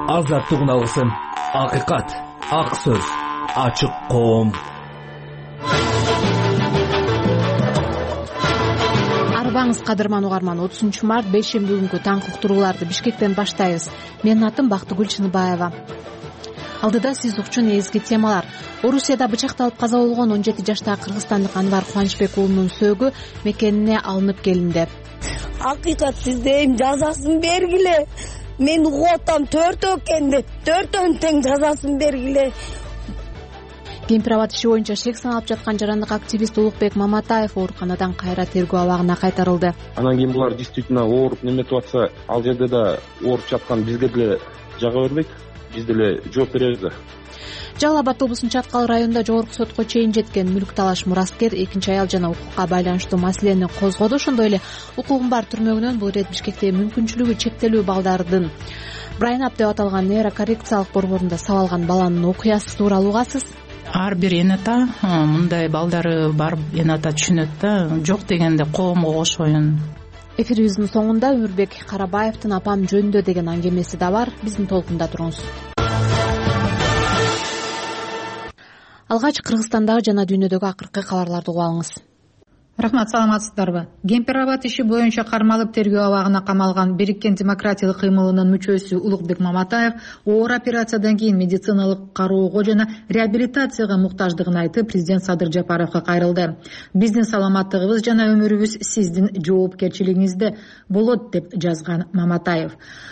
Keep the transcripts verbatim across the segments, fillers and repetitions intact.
азаттыгын алсын. Акыйкат, ак сөз, ачык коом. Арбаңыз кадырман угарман, отузунчу март бейшемби күнкү таңкы уктурууларды Бишкектен баштайбыз. Менин атым Бактыгүл Чыныбаева. Алдыда сиз укчун эзги темалар. Орусияда бычакталып каза болгон он жети жаштагы кыргызстандык Анвар Кубанычбек уулунун сөөгү мекенине алынып келинди. Акыйкат сиздейм, жазасын бергиле. Мен угуп атам төртөө экенди, төртөөнүн тең жазасын бергиле. Кемпирабад иши боюнча шек саналып жаткан жарандык активист Улукбек Маматаев ооруканадан кайра тергөө абагына кайтарылды. Анан кийин булар действительно ооруп неметип атса, ал жерде да ооруп жаткан бизге деле жага бербейт, биз деле жооп беребиз. Жалал Абад облусунун Чаткал районунда жогорку сотко чейин жеткен мүлк талаш мураскер экинчи аял жана укукка байланыштуу маселени козгоду. Ошондой эле укугум бар түрмөгүнөн бул ирет Бишкекте мүмкүнчүлүгү чектелүү балдардын Брайнап деп аталган нейрокоррекциялык борборунда сабалган баланын окуясы тууралуу угасыз. Ар бир энета мындай балдары бар энета түшүнөт да, жок дегенде коомго кошпойн. Эфирибиздин соңунда Өмүрбек Карабаевдин апам жөнүндө деген аңгемеси да бар. Биздин толкунда туруңуз. Алгач Кыргызстандагы жана дүйнөдөгү акыркы кабарларды угуп алыңыз. Рахмат, саламатсыздарбы? Кемпирабад иши боюнча кармалып тергөө абагына камалган Бириккен демократиялык кыймылынын мүчөсү Улукбек Маматаев оор операциядан кийин медициналык кароого жана реабилитацияга муктаждыгын айтып, президент Садыр Жапаровго кайрылды. Биздин саламаттыгыбыз жана өмүрүбүз сиздин жоопкерчилигиңизде болот деп жазган Маматаев.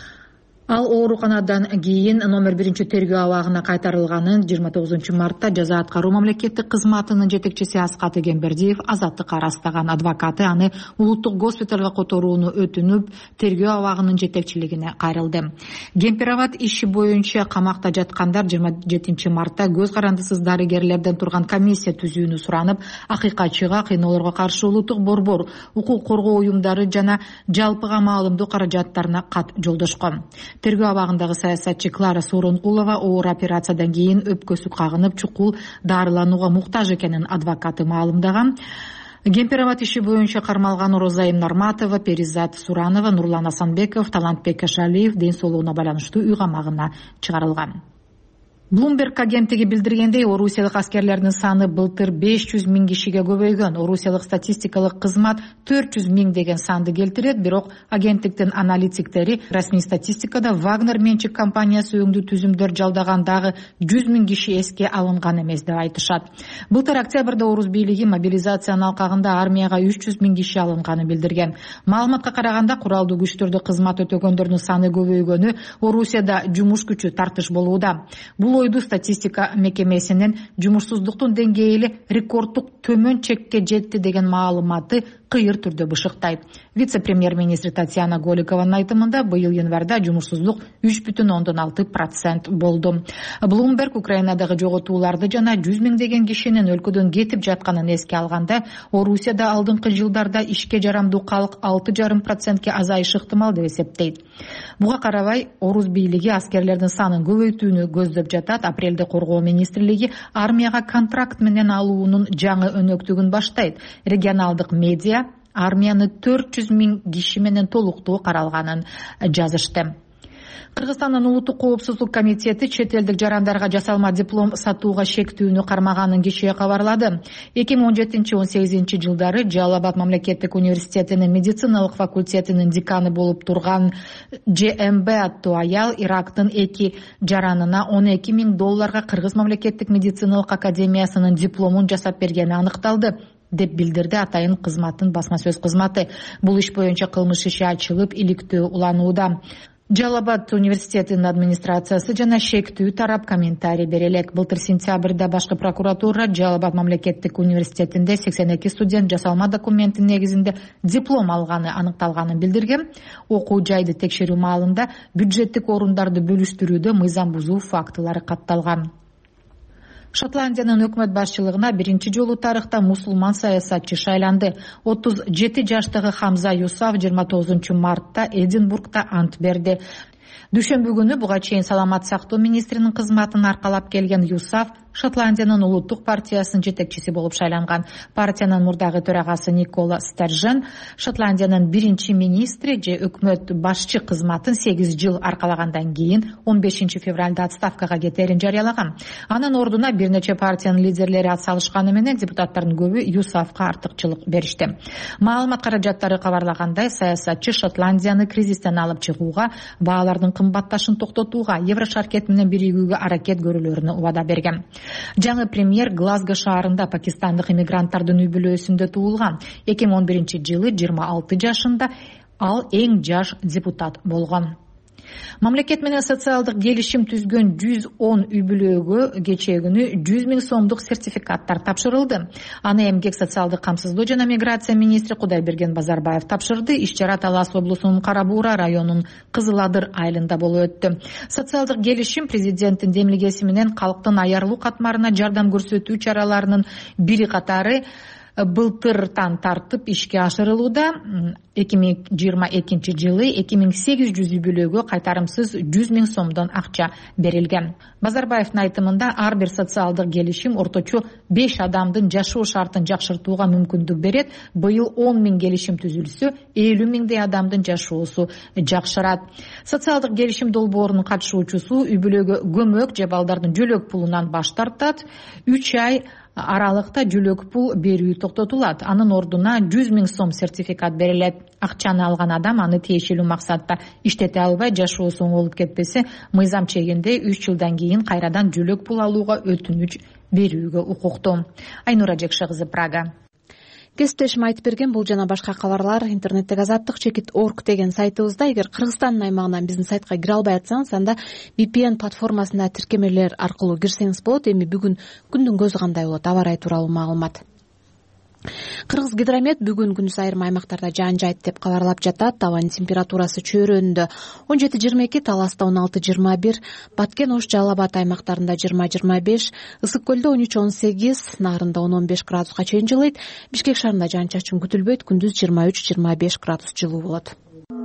Ал ооруканадан кийин номер биринчи тергөө абагына кайтарылганын жыйырма тогузунчу мартта жаза аткаруу мамлекеттик кызматынын жетекчиси Аскат Эгембердиев азаттыкка ырастаган. Адвокаты аны улуттук госпиталга которууну өтүнүп, тергөө абагынын жетекчилигине кайрылды. Кемпирабад иши боюнча камакта жаткандар жыйырма жетинчи мартта көз карандысыз дарыгерлерден турган комиссия түзүүнү суранып, акыйкатчыга, кыйноолорго каршы улуттук борбор, укук коргоо уюмдары жана жалпыга маалымдоо каражаттарына кат жолдошкон. Тергөө абагындагы саясатчы Клара Сооронкулова оор операциядан кийин өпкөсү кагынып, чукул дарыланууга муктаж экенин адвокаты маалымдаган. Кемпирабад иши боюнча кармалган Розаим Нарматова, Перизат Суранова, Нурлан Асанбеков, Талантбек Кашалиев ден соолугуна байланыштуу үй камагына чыгарылган. Bloomberg агенттиги билдиргендей, орусиялык аскерлердин саны былтыр беш жүз миң кишиге көбөйгөн. Орусиялык статистикалык кызмат төрт жүз миң деген санды келтирет, бирок агенттиктин аналитиктери расмий статистикада Вагнер менчик компаниясы өңдүү түзүмдөр жалдагандагы жүз миң киши эске алынган эмес деп айтышат. Былтыр октябрда орус бийлиги мобилизациянын алкагында армияга үч жүз миң киши алынганын билдирген. Маалыматка караганда, куралдуу күчтөрдө кызмат өтөгөндөрдүн саны көбөйгөнү Орусияда жумуш күчү тартыш болууда. Бул ойду статистика мекемесинин жумушсуздуктун деңгээли рекорддук төмөн чекке жетти деген маалыматы кыйыр түрдө бышыктайт. Вице-премьер-министр Татьяна Голикованын айтымында, быйыл январда жумушсуздук үч бүтүн ондон алты процент болду. Bloomberg Украинадагы жоготууларды жана жүз миңдеген кишинин өлкөдөн кетип жатканын эске алганда, Орусияда алдыңкы жылдарда ишке жарамдуу калк алты жарым процентке азайышы ыктымал деп эсептейт. Буга карабай, орус бийлиги аскерлердин санын көбөйтүүнү көздөп жатат. Апрелде коргоо министрлиги армияга контракт менен алуунун жаңы өнөктүгүн баштайт. Регионалдык медиа армияны төрт жүз миң киши менен толуктуу каралганын жазышты. Кыргызстандын улуттук коопсуздук комитети чет элдик жарандарга жасалма диплом сатууга шектүүнү кармаганын кечээ кабарлады. эки миң он жетинчи — он сегизинчи жылдары Жалал Абад мамлекеттик университетинин медициналык факультетинин деканы болуп турган Ж М Б аттуу аял Ирактын эки жаранына он эки миң долларга Кыргыз мамлекеттик медициналык академиясынын дипломун жасап бергени аныкталды деп билдирди атайын кызматтын басма сөз кызматы. Бул иш боюнча кылмыш иши ачылып, иликтөө уланууда. Жалал Абад университетинин администрациясы жана шектүү тарап комментарий бере элек. Былтыр сентябрда башкы прокуратура Жалал Абад мамлекеттик университетинде сексен эки студент жасалма документтин негизинде диплом алганы аныкталганын билдирген. Окуу жайды текшерүү маалында бюджеттик орундарды бөлүштүрүүдө мыйзам бузуу фактылары катталган. Шотландиянын өкмөт башчылыгына биринчи жолу тарыхта мусулман саясатчы шайланды. отуз жети жаштагы Хамза Юсаф жыйырма тогузунчу мартта Эдинбургда ант берди. Дүйшөмбү күнү буга чейин саламат сактоо министринин кызматын аркалап келген Юсаф Шотландиянын улуттук партиясынын жетекчиси болуп шайланган. Партиянын мурдагы төрагасы Никола Стержен Шотландиянын биринчи министри же өкмөт башчы кызматын сегиз жыл аркалагандан кийин он бешинчи февралда отставкага кетерин жарыялаган. Анын ордуна бир нече партиянын лидерлери атсалышканы менен депутаттардын көбү ЮСАФка артыкчылык беришти. Маалымат каражаттары кабарлагандай, саясатчы Шотландияны кризистен алып чыгууга, баалардын кымбатташын токтотууга, Еврошаркет менен биригүүгө аракет көрүүлөрүнө убада берген. Жаңы премьер Глазго шаарында пакистандык иммигранттардын үй бүлөсүндө туулган. эки миң он биринчи жылы жыйырма алты жашында ал эң жаш депутат болгон. Мамлекет менен социалдык келишим түзгөн жүз он үй бүлөгө кечээ күнү жүз миң сомдук сертификаттар тапшырылды. Аны эмгек социалдык камсыздоо жана миграция министри Кудайберген Базарбаев тапшырды. Иш-чара Талас облусунун Кара Буура районунун Кызыл Адыр айылында болуп өттү. Социалдык келишим президенттин демилгеси менен калктын аярлуу катмарына жардам көрсөтүү чараларынын бири катары былтыртан тартып ишке ашырылууда. эки миң жыйырма экинчи жылы эки миң сегиз жүз үй бүлөгө кайтарымсыз жүз миң сомдон акча берилген. Базарбаевдин айтымында ар бир социалдык келишим орточо беш адамдын жашоо шартын жакшыртууга мүмкүндүк берет. Быйыл он миң келишим түзүлсө, элүү миңдей адамдын жашоосу жакшырат. Социалдык келишим долбоорунун катышуучусу үй бүлөгө көмөк же балдардын жөлөк пулунан баш тартат. үч ай аралыкта жөлөк пул берүү токтотулат. Анын ордуна жүз миң сом сертификат берилет. Акчаны алган адам аны тиешелүү максатта иштете албай, жашоосу оңолуп кетпесе, мыйзам чегинде үч жылдан кийин кайрадан жөлөк пул алууга өтүнүч берүүгө укуктуу. Айнура Жекше кызы, Прага. Кесиптешим айтып берген бул жана башка кабарлар интернеттеги азаттык чекит орг деген сайтыбызда. Эгер Кыргызстандын аймагынан биздин сайтка кире албай атсаңыз, анда ви пи эн платформасына тиркемелер аркылуу кирсеңиз болот. Эми бүгүн күндүн көзү кандай болот? Аба ырайы тууралуу маалымат. Кыргыз гидромет бүгүн күндүз айрым аймактарда жаан жайт деп кабарлап жатат. Абанын температурасы чөйрөндө он жети жыйырма эки, Таласта он алты жыйырма бир, Баткен, Ош, Жалал Абад аймактарында жыйырма жыйырма беш, Ысык көлдө он үч он сегиз, Нарында он он беш градуска чейин жылыйт. Бишкек шаарында жаан чачын күтүлбөйт. Күндүз жыйырма үч жыйырма беш градус жылуу болот.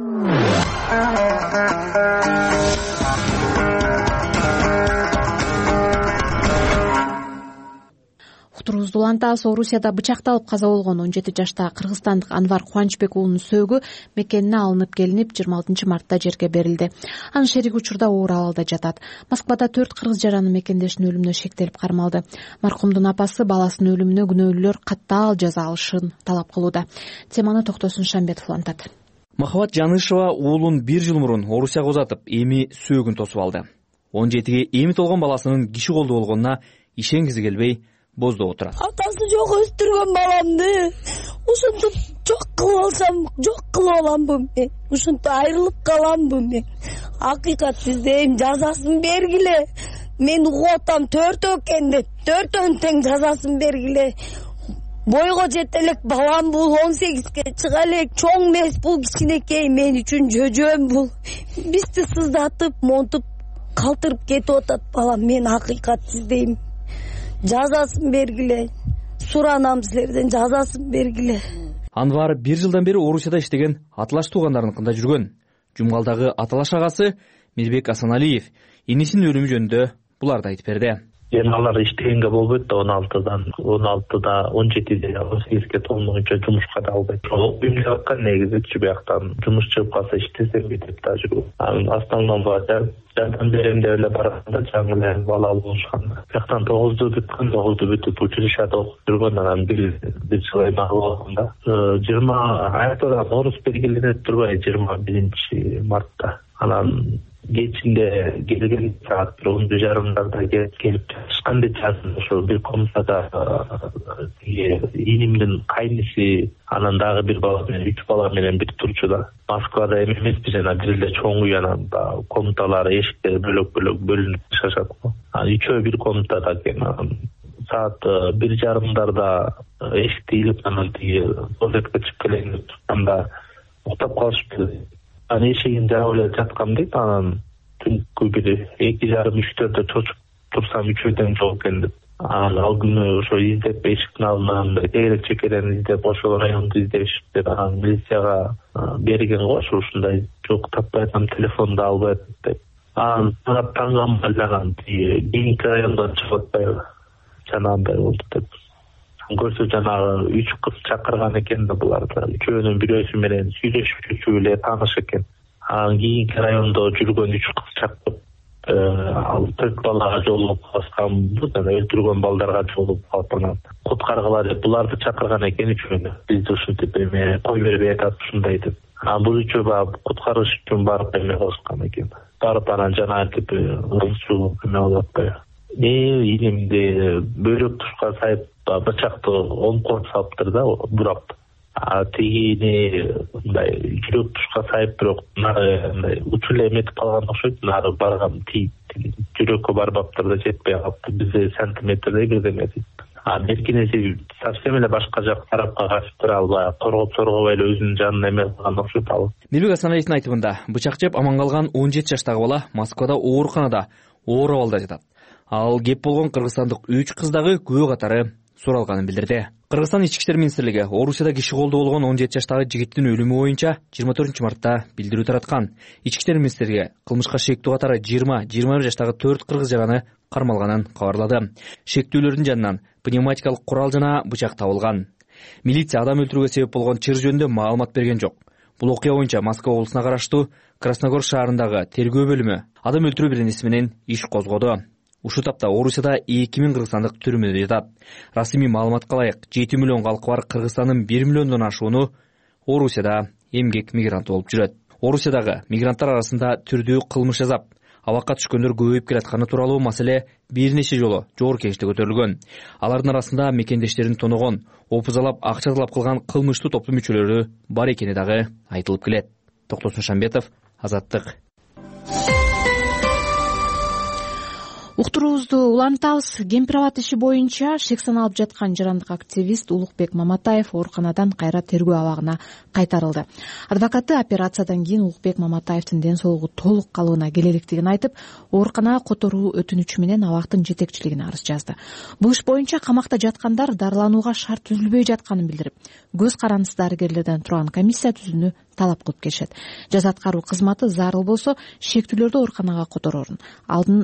Уктуруубузду улантабыз. Орусияда бычакталып каза болгон он жети жаштагы кыргызстандык Анвар Кубанычбек уулунун сөөгү мекенине алынып келинип жыйырма алтынчы мартта жерге берилди. Анын шериги учурда оор абалда жатат. Москвада төрт кыргыз жаранын мекендешинин өлүмүнө шектелип кармалды. Маркумдун апасы баласынын өлүмүнө күнөөлүүлөр катаал жаза алышын талап кылууда. Теманы Токтосун Шамбетов улантат. Махабат Жанышева уулун бир жыл мурун Орусияга узатып, эми сөөгүн тосуп алды. он жетиге эми толгон баласынын киши колдуу болгонуна ишенгизи келбей боздоп отурат. Атасы жок өстүргөн баламды ушинтип жок кылып алсам, жок кылып аламбы мен? Ушинтип айрылып каламбы мен? Акыйкат сизде эми жазасын бергиле. Мен угуп атам төртөө экен деп, төртөөнүн тең жазасын бергиле. Бойго жете элек балам бул, он сегизге чыга элек, чоң эмес бул, кичинекей, мен үчүн жөжөм бул. Бизди сыздатып, монтуп, калтырып кетип атат балам. Мен акыйкат сиздейм. Жазасын бергиле. Суранам силерден, жазасын бергиле. Анвар бир жылдан бери Орусияда иштеген аталаш туугандарыныкында жүргөн. Жумгалдагы аталаш агасы Мирбек Асаналиев инисинин өлүмү жөнүндө буларды айтып берди. Эми алар иштегенге болбойт да, он алтыдан он алтыда он жетиде он сегизге толмогончо жумушка да албайт. Окуйм деп аткан негизичи бияктан жумуш чыгып калса иштесем деп да жүрүп. Анын основного жардам берем деп эле барганда жаңы эле бала болушкан. Бияктан тогузду бүткөн, тогузду бүтүп училищада окуп жүргөн, анан бир бир жыл аймагы болгонда жыйырма аяктан орус белгиленип турбай жыйырма биринчи мартта анан кечинде келген саат бир он бир жарымдарда келип жатышкан деп жаздым. Ошо бир комнатада инимдин кайниси анан дагы бир бала менен үч бала менен бир турчу да. Москвада эми эмеспиз, жана бир эле чоң үй, анан комнаталары эшиктери бөлөк бөлөк бөлүнүп жашашат го. Анан үчөө бир комнатада экен. Анан саат бир жарымдарда эшикти илип анан тиги туалетке чыгып келейин деп турганда уктап калышыптыр. Анан эшигин жаап эле жаткам дейт. Анан түнкү бир эки жарым үчтөрдө чочуп турсам үчөө тең жок экен деп. Анан ал күнү ошо издеп эшиктин алдынан тегерек чекерен издеп ошол районду издешиптир. Анан милицияга берген го, ошо ушундай жок таппай атам, телефонду албай атат деп. Анан таң амаллаган кийинки райондон чыгып атпайбы. жанагындай болду деп көрсө жанагы үч кыз чакырган экен да буларды үчөөнүн бирөөсү менен сүйлөшүүчү эле тааныш экен. Анан кийинки райондо жүргөн үч кыз чакырып ал төрт балага жолугуп калышканбы жана өлтүргөн балдарга жолугуп калып анан куткаргыла деп буларды чакырган экен үчөөнү. Бизди ушинтип эме кой бербей атат ушундай деп. Анан бул үчөө баягы куткарыш үчүн барып эме кылышкан экен. Барып анан жанагынтип ырчуу эме кылып атпайбы. Э илимди бөйрөк тушка сайып бычакты омкоп салыптыр да бурап. А тигини мындай жүрөк тушка сайып бирок нары мындай учу эле эметип калган окшойт. Нары барган тийип жүрөккө барбаптыр да жетпей калыптыр. Бизде сантиметрдей бирдеме дейт. А беркинеси совсем эле башка жак тарапка качыптыр. Ал баягы коргоп соргобой эле өзүнүн жанын эме кылган окшойт ал. Мелбек Асаналиевдин айтымында бычак жеп аман калган он жети жаштагы бала Москвада ооруканада оор абалда жатат. Ал кеп болгон кыргызстандык үч кыз дагы күбө катары суралганын билдирди. Кыргызстан ички иштер министрлиги Орусияда киши колдоо болгон он жети жаштагы жигиттин өлүмү боюнча жыйырма төртүнчү мартта билдирүү тараткан. Ички иштер министрлиги кылмышка шектүү катары жыйырма жыйырма бир жаштагы төрт кыргыз жараны кармалганын кабарлады. Шектүүлөрдүн жанынан пневматикалык курал жана бычак табылган. Милиция адам өлтүрүүгө себеп болгон чыр жөнүндө маалымат берген жок. Бул окуя боюнча Москва облусуна караштуу Красногор шаарындагы тергөө бөлүмү адам өлтүрүү беренеси менен иш козгоду. Ушул тапта Орусияда эки миң кыргызстандык түрмөдө жатат. Расмий маалыматка ылайык жети миллион калкы бар Кыргызстандын бир миллиондон ашууну Орусияда эмгек мигранты болуп жүрөт. Орусиядагы мигранттар арасында түрдүү кылмыш жасап, абакка түшкөндөр көбөйүп келатканы тууралуу маселе бир нече жолу жогорку кеңеште көтөрүлгөн. Алардын арасында мекендештерин тоногон, опузалап, акча талап кылган кылмыштуу топтун мүчөлөрү бар экени дагы айтылып келет. Токтосун Шамбетов, Азаттык. Уктуруубузду улантабыз. Кемпир абад иши боюнча шек саналып жаткан жарандык активист Улукбек Маматаев ооруканадан кайра тергөө абагына кайтарылды. Адвокаты операциядан кийин Улукбек Маматаевдин ден соолугу толук калыбына келе электигин айтып, ооруканага которуу өтүнүчү менен абактын жетекчилигине арыз жазды. Бул иш боюнча камакта жаткандар дарыланууга шарт түзүлбөй жатканын билдирип, көз карандысыз дарыгерлерден турган комиссия түзүүнү талап кылып келишет. Жаза аткаруу кызматы зарыл болсо шектүүлөрдү ооруканага которорун алдын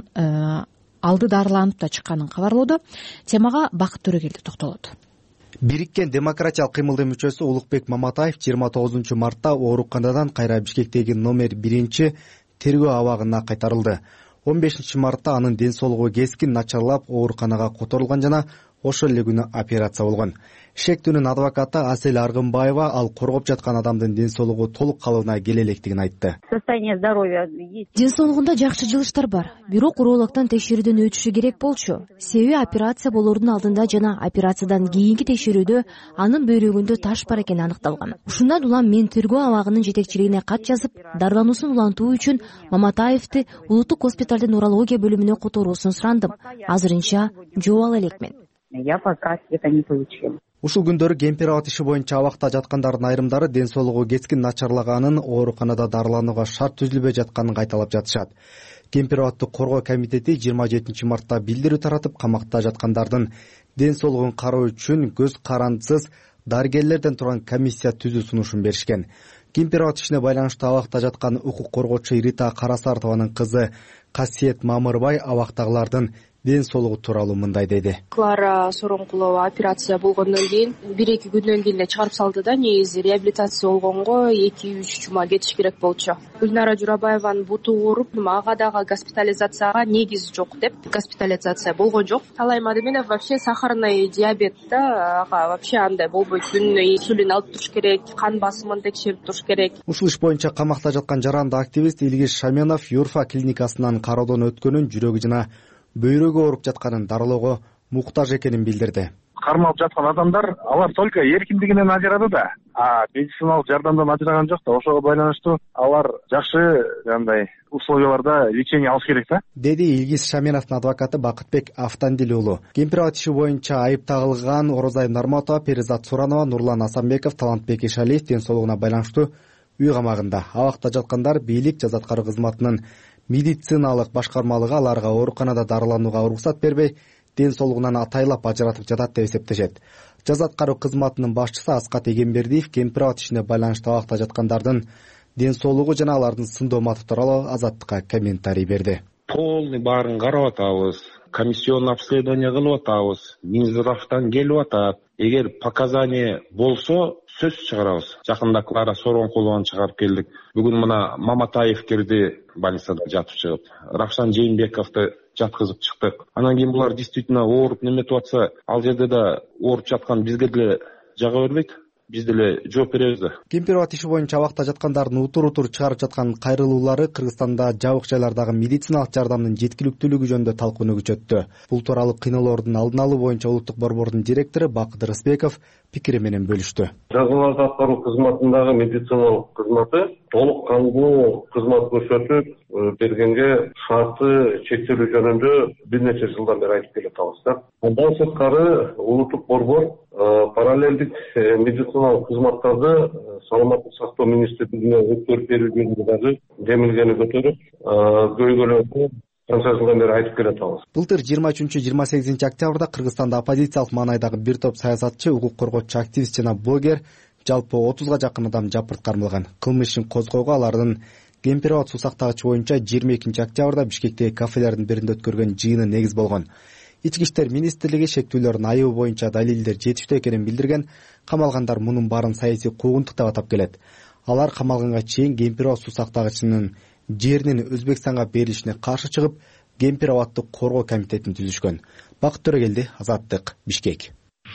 алды дарыланып да чыкканын кабарлоодо. Темага Бакыт Төрөгелди токтолот. Бириккен демократиялык кыймылдын мүчөсү Улукбек Маматаев жыйырма тогузунчу мартта ооруканадан кайра Бишкектеги номер биринчи тергөө абагына кайтарылды. он бешинчи мартта анын ден соолугу кескин начарлап ооруканага которулган жана ошол эле күнү операция болгон. Шектүүнүн адвокаты Асель Аргынбаева ал коргоп жаткан адамдын ден соолугу толук калыбына келе электигин айтты. Состояние здоровья ден соолугунда жакшы жылыштар бар, бирок урологдон текшерүүдөн өтүшү керек болчу. Себеби операция болоордун алдында жана операциядан кийинки текшерүүдө анын бөйрөгүндө таш бар экени аныкталган. Ушундан улам мен тергөө абагынын жетекчилигине кат жазып, дарылануусун улантуу үчүн Маматаевди улуттук госпиталдын урология бөлүмүнө которуусун сурандым. Азырынча жооп ала элекмин. Я пока это не получила. Ушул күндөрү Кемпир абад иши боюнча абакта жаткандардын айрымдары ден соолугу кескин начарлаганын, ооруканада дарыланууга шарт түзүлбөй жатканын кайталап жатышат. Кемпир абадты коргоо комитети жыйырма жетинчи мартта билдирүү таратып, камакта жаткандардын ден соолугун кароо үчүн көз карандысыз дарыгерлерден турган комиссия түзүү сунушун беришкен. Кемпир абад ишине байланыштуу абакта жаткан укук коргоочу Рита Карасартованын кызы Касиет Мамырбай абактагылардын ден соолугу тууралуу мындай деди. Клара Сороңкулова операция болгондон кийин бир эки күндөн кийин эле чыгарып салды да. Негизи реабилитация болгонго эки үч жума кетиш керек болчу. Гүлнара Журабаеванын буту ооруп, ага дагы госпитализацияга негиз жок деп госпитализация болгон жок. Талай Мадеминов вообще сахарный диабет да, ага вообще андай болбойт. Күнүнө инсулин алып туруш керек, кан басымын текшерип туруш керек. Ушул иш боюнча камакта жаткан жарандык активист Илгиз Шаменов Юрфа клиникасынан кароодон өткөнүн, жүрөгү жана бөйрөгү ооруп жатканын дарылоого муктаж экенин билдирди. Кармалып жаткан адамдар алар только эркиндигинен ажырады да, а медициналык жардамдан ажыраган жок да. Ошого байланыштуу алар жакшы андай условияларда лечение алыш керек да, деди Илгиз Шаменовдун адвокаты Бакытбек Автандил уулу. Кемпир абад иши боюнча айып тагылган Орозай Нарматова, Перизат Суранова, Нурлан Асанбеков, Талантбек Ишалиев ден соолугуна байланыштуу үй камагында. Абакта жаткандар бийлик жаза аткаруу кызматынын медициналык башкармалыгы аларга ооруканада дарыланууга уруксат бербей, ден соолугунан атайлап ажыратып жатат деп эсептешет. Жаза аткаруу кызматынын башчысы Аскат Эгембердиев Кемпир абад ишине байланыштуу абакта жаткандардын ден соолугу жана алардын сындоо матов тууралуу Азаттыкка комментарий берди. полный баарын карап атабыз, комиссионный обследование кылып атабыз, Минздравтан келип атат. Эгер показания болсо сөз чыгарабыз. Жакында Клара Сооронкулованы чыгарып келдик. Бүгүн мына Маматаев кирди, больницада жатып чыгып. Равшан Жээнбековду жаткызып чыктык. Анан кийин булар действительно ооруп неметип атса, ал жерде да ооруп жаткан бизге деле жага бербейт. Биз деле жооп беребиз да. Кемпирабад иши боюнча абакта жаткандардын утур утур чыгарып жаткан кайрылуулары Кыргызстанда жабык жайлардагы медициналык жардамдын жеткиликтүүлүгү жөнүндө талкууну күчөттү. Бул тууралуу кыйноолордун алдын алуу боюнча улуттук борбордун директору Бакыт Рысбеков пикири менен бөлүштү. Жазаларды аткаруу кызматындагы медициналык кызматы толук кандуу кызмат көрсөтүп бергенге шарты чектелүү жөнүндө бир нече жылдан бери айтып келе атабыз. Андан сырткары улуттук борбор параллелдик медициналык кызматтарды саламаттык сактоо министрлигине өткөрүп берүү жөнүндө дагы демилгени көтөрүп көйгөйлөрдү канча жылдан бери айтып келе атабыз. Былтыр жыйырма үчүнчү жыйырма сегизинчи октябрда Кыргызстанда оппозициялык маанайдагы бир топ саясатчы, укук коргоочу активист жана блогер жалпы отузга жакын адам жапырт кармалган. Кылмыш ишин козгоого алардын Кемпирабад суу сактагычы боюнча жыйырма экинчи октябрда Бишкектеги кафелердин биринде өткөргөн жыйыны негиз болгон. Ички иштер министрлиги шектүүлөрдүн айыбы боюнча далилдер жетиштүү экенин билдирген. Камалгандар мунун баарын саясий куугунтук деп атап келет. Алар камалганга чейин Кемпирабад суу сактагычынын жеринин Өзбекстанга берилишине каршы чыгып, Кемпирабадды коргоо комитетин түзүшкөн. Бакыт Төрөгелди, Азаттык, Бишкек.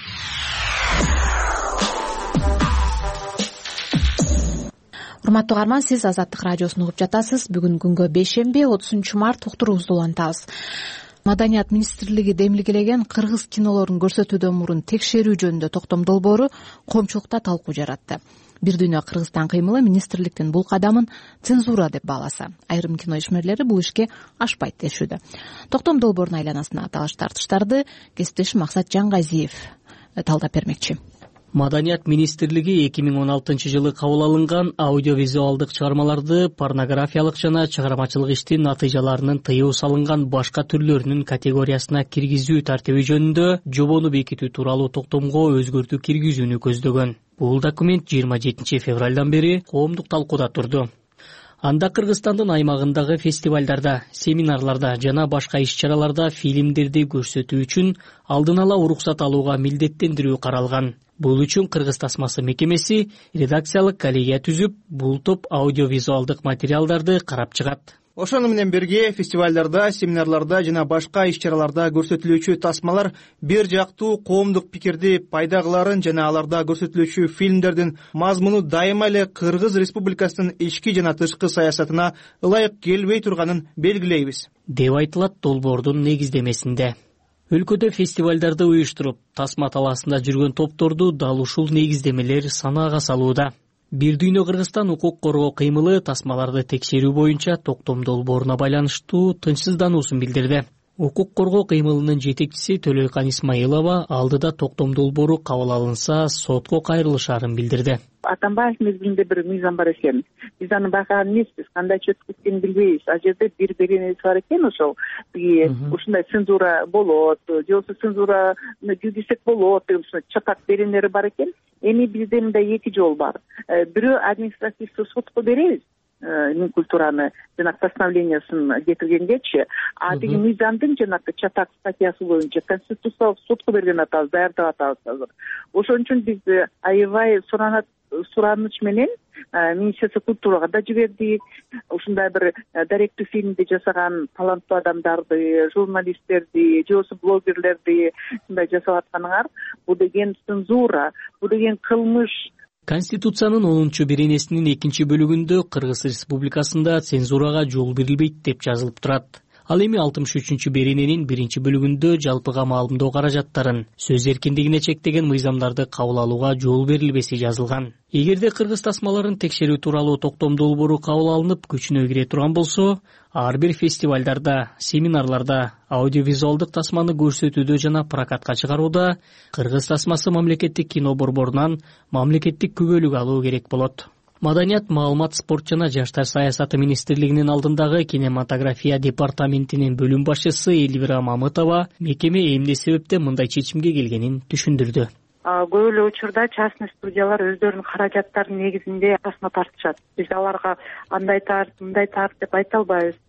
Урматтуу угарман, сиз Азаттык радиосун угуп жатасыз. Бүгүн күнгө бейшемби отузунчу март уктуруубузду улантабыз. Маданият министрлиги демилгелеген кыргыз кинолорун көрсөтүүдөн мурун текшерүү жөнүндө токтом долбоору коомчулукта талкуу жаратты. Бир дүйнө Кыргызстан кыймылы министрликтин бул кадамын цензура деп бааласа, айрым кино ишмерлери бул ишке ашпайт дешүүдө. Токтом долбоорунун айланасына аталыш тартыштарды кесиптешим Максат Жангазиев талдап бермекчи. Маданият министрлиги эки миң он алтынчы жылы кабыл алынган аудиовизуалдык чыгармаларды порнографиялык жана чыгармачылык иштин натыйжаларынын тыюу салынган башка түрлөрүнүн категориясына киргизүү тартиби жөнүндө жобону бекитүү тууралуу токтомго өзгөртүү киргизүүнү көздөгөн. Бул документ жыйырма жетинчи февралдан бери коомдук талкууда турду. Анда Кыргызстандын аймагындагы фестивалдарда, семинарларда жана башка иш-чараларда фильмдерди көрсөтүү үчүн алдын ала уруксат алууга милдеттендирүү каралган. Бул үчүн Кыргыз тасмасы мекемеси редакциялык коллегия түзүп, бул топ аудиовизуалдык материалдарды карап чыгат. Ошону менен бирге фестивалдарда, семинарларда жана башка иш-чараларда көрсөтүлүүчү тасмалар бир жактуу коомдук пикирди пайда кыларын жана аларда көрсөтүлүүчү фильмдердин мазмуну дайыма эле Кыргыз Республикасынын ички жана тышкы саясатына ылайык келбей турганын белгилейбиз, деп айтылат долбоордун негиздемесинде. Өлкөдө фестивалдарды уюштуруп, тасма талаасында жүргөн топторду дал ушул негиздемелер санаага салууда. Бир дүйнө Кыргызстан укук коргоо кыймылы тасмаларды текшерүү боюнча токтом долбооруна байланыштуу тынчсыздануусун билдирди. Укук коргоо кыймылынын жетекчиси Төлөйкан Исмаилова алдыда токтом долбоору кабыл алынса сотко кайрылышаарын билдирди. Атамбаев мезгилинде бир мыйзам бар экен. Биз аны байкаган эмеспиз, кандай чөкүп кеткенин билбейбиз. Ал жерде бир беренеси бар экен, ошол биги ушундай цензура болот, же болбосо цензураны жүргүзсек болот деген чатак беренелери бар экен. Эми бизде мындай эки жол бар. Бирөө административдүү сотко беребиз, Минкультураны жанагы постановлениясын кетиргенгечи, а деги мыйзамдын жанагы чатак статьясы боюнча конституциялык сотко берген атабыз, даярдап атабыз азыр. Ошон үчүн биз аябай суранат сураныч менен Министерство культурага да жибердик. Ушундай бир даректүү фильмди жасаган таланттуу адамдарды, журналисттерди, же болбосо блогерлерди мындай жасап атканыңар, бул деген цензура, бул деген кылмыш. Конституциянын онунчу беренесинин экинчи бөлүгүндө Кыргыз Республикасында цензурага жол берилбейт деп жазылып турат. Ал эми алтымыш үчүнчү берененин биринчи бөлүгүндө жалпыга маалымдоо каражаттарын, сөз эркиндигине чектеген мыйзамдарды кабыл алууга жол берилбеси жазылган. Эгерде Кыргыз тасмаларын текшерүү тууралуу токтом долбоору кабыл алынып күчүнө кире турган болсо, ар бир фестивалдарда, семинарларда, аудиовизуалдык тасманы көрсөтүүдө жана прокатка чыгарууда Кыргыз тасмасы мамлекеттик кино борборунан мамлекеттик күбөлүк алуу керек болот. Маданият, маалымат, спорт жана жаштар саясаты министрлигинин алдындагы кинематография департаментинин бөлүм башчысы Эльвира Мамытова мекеме эмне себептен мындай чечимге келгенин түшүндүрдү. Көп эле учурда частный студиялар өздөрүнүн каражаттарынын негизинде тасма тартышат. Биз аларга андай тарт, мындай тарт деп айта албайбыз.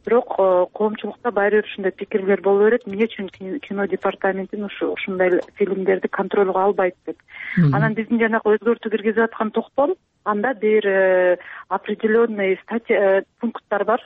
бирок коомчулукта баары бир ушундай пикирлер боло берет, эмне үчүн кино департаментин ушу ушундай фильмдерди контролго албайт деп. Анан биздин жанагы өзгөртүү киргизип аткан токтом анда бир определенный статья пункттар бар.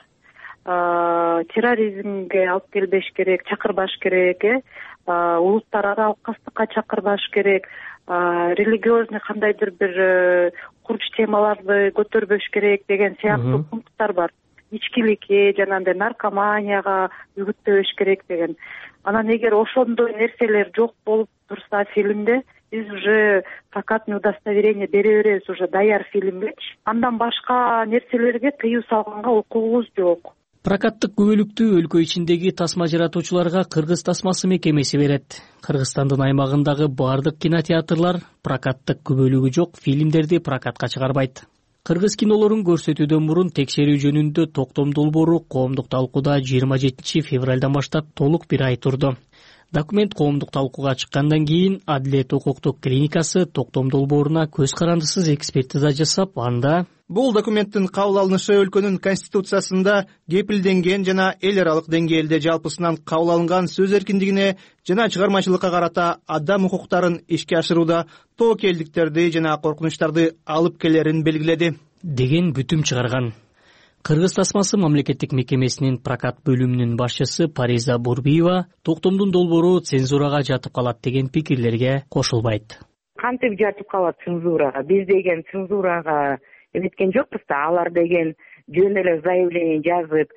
Терроризмге алып келбеш керек, чакырбаш керек, э улуттар аралык кастыкка чакырбаш керек, религиозный кандайдыр бир курч темаларды көтөрбөш керек деген сыяктуу пункттар бар. Ичкиликке, жанагындай наркоманияга үгүттөбөш керек деген. Анан эгер ошондой нерселер жок болуп турса фильмде, биз уже прокатный удостоверение бере беребиз, уже даяр фильмгечи. Андан башка нерселерге тыюу салганга укугубуз жок. Прокаттык күбөлүктү өлкө ичиндеги тасма жаратуучуларга Кыргыз тасмасы мекемеси берет. Кыргызстандын аймагындагы бардык кинотеатрлар прокаттык күбөлүгү жок фильмдерди прокатка чыгарбайт. Кыргыз кинолорун көрсөтүүдөн мурун текшерүү жөнүндө токтом долбоору коомдук талкууда жыйырма жетинчи февралдан баштап толук бир ай турду. Документ коомдук талкууга чыккандан кийин Адилет укуктук клиникасы токтом долбооруна көз карандысыз экспертиза жасап, анда бул документтин кабыл алынышы өлкөнүн конституциясында кепилденген жана эл аралык деңгээлде жалпысынан кабыл алынган сөз эркиндигине жана чыгармачылыкка карата адам укуктарын ишке ашырууда тобокелдиктерди жана коркунучтарды алып келерин белгиледи деген бүтүм чыгарган. Кыргыз тасмасы мамлекеттик мекемесинин прокат бөлүмүнүн башчысы Париза Бурбиева токтомдун долбоору цензурага жатып калат деген пикирлерге кошулбайт. Кантип жатып калат цензурага? Биз деген цензурага эметкен жокпуз да, алар деген жөн эле заявление жазып,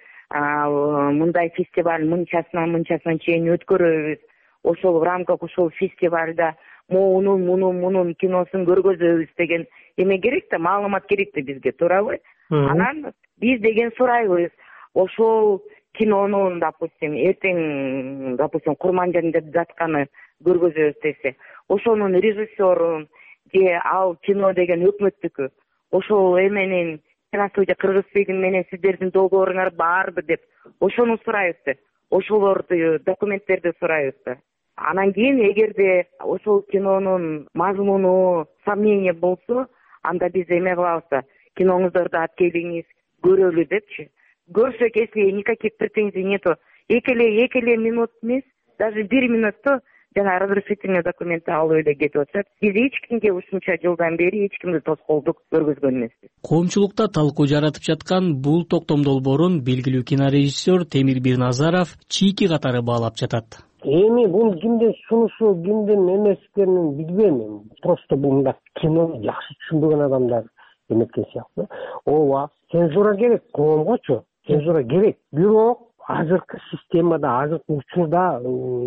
мындай фестиваль мынчасынан мынчасына чейин өткөрөбүз. Ошол в рамках ошол фестивалда моунун мунун мунун киносун көргөзөбүз деген эме керек да, маалымат керек да бизге, туурабы? Анан биз деген сурайбыз, ошол кинонун, допустим, эртең, допустим, Курманжан деп жатканы көргөзөбүз десе, ошонун режиссерун же ал кино деген өкмөттүкү, ошол эменин киностудия Кыргызфильм менен сиздердин долбооруңар барбы деп, ошону сурайбыз да, ошолорду документтерди сурайбыз да. Анан кийин эгерде ошол кинонун мазмуну сомнение болсо, анда биз эме кылабыз да, киноңуздарды алып келиңиз, көрөлү депчи. Көрсөк, если никаких претензий нету, экеле экеле минут эмес, даже бир минутто жана разрешительный документти алып эле кетип атышат. Биз эч кимге ушунча жылдан бери эч кимди тоскоолдук көргөзгөн эмеспиз. Коомчулукта талкуу жаратып жаткан бул токтом долбоорун белгилүү кинорежиссер Темир Бирназаров чийки катары баалап жатат. Эми бул кимдин сунушу, кимдин эмескенин билбейм. Просто бул мындай кинону жакшы түшүнбөгөн адамдар эметкен сыяктуу. Ооба, цензура керек, коомгочу цензура керек. Бирок азыркы системада, азыркы учурда,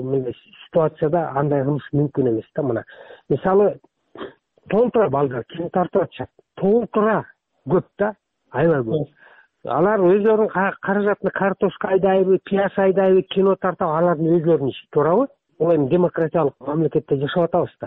ситуацияда андай кылыш мүмкүн эмес да. Мына мисалы толтура балдар кино тартып атышат. Толтура көп да, аябай көп. Алар өздөрүнүн каражатына картошка айдайбы, пияз айдайбы, кино тартып, алардын өздөрүнүн иши, туурабы? Бул эми демократиялык мамлекетте жашап атабыз да.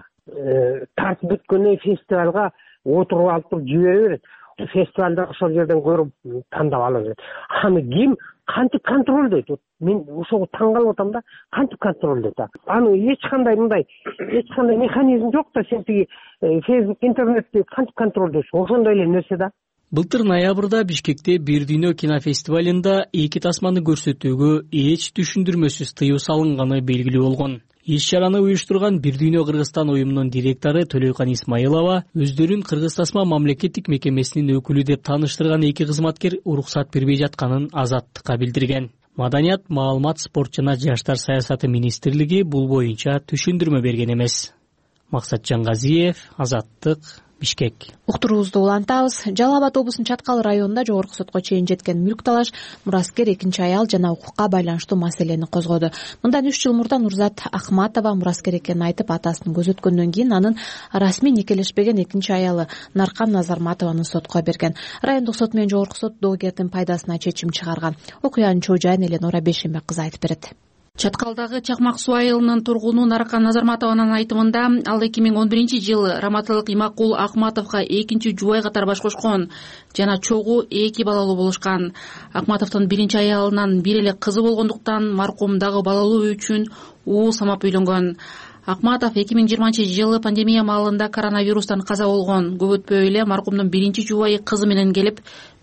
Тартып бүткөндөн фестивалга отуруп алып туруп жибере берет. Фестивалда ошол жерден көрүп тандап ала берет. Аны ким кантип контролдойт? Мен ошого таң калып атам да, кантип контролдойт? Аны эч кандай мындай, эч кандай механизм жок да, сен тиги Facebook, интернетти кантип контролдойсуң? Ошондой эле нерсе да. Былтыр ноябрда Бишкекте Бир дүйнө кинофестивалында эки тасманы көрсөтүүгө эч түшүндүрмөсүз тыюу салынганы белгилүү болгон. Иш-чараны уюштурган Бир дүйнө Кыргызстан уюмунун директору Төлөйкан Исмаилова өздөрүн Кыргыз тасма мамлекеттик мекемесинин өкүлү деп тааныштырган эки кызматкер уруксат бербей жатканын Азаттыкка билдирген. Маданият, маалымат, спорт жана жаштар саясаты министрлиги бул боюнча түшүндүрмө берген эмес. Максат Жангазиев, Азаттык, Бишкек. Уктуруубузду улантабыз. Жалал Абад облусунун Чаткал районунда жогорку сотко чейин жеткен мүлк талаш мураскер экинчи аял жана укукка байланыштуу маселени козгоду. Мындан үч жыл мурда Нурзат Акматова мураскер экенин айтып, атасын көзөткөндөн кийин анын расмий никелешпеген экинчи аялы Наркам Назарматованы сотко берген. Райондук сот менен жогорку сот доогердин пайдасына чечим чыгарган. Окуянын чоо жайын Эленора Бешенбек кызы айтып берет. Чаткалдагы Чакмак суу айылынын тургуну Наркам Назарматованын айтымында, ал эки миң он биринчи жылы Раматылык Имакул Акматовго экинчи жубай катары баш кошкон жана чогуу эки балалуу болушкан. Акматовдун биринчи аялынан бир эле кызы болгондуктан маркум дагы балалуу үчүн уу самап үйлөнгөн. Акматов эки миң жыйырманчы жылы пандемия маалында коронавирустан каза болгон. Көп өтпөй эле маркумдун биринчи жубайы кызы менен келип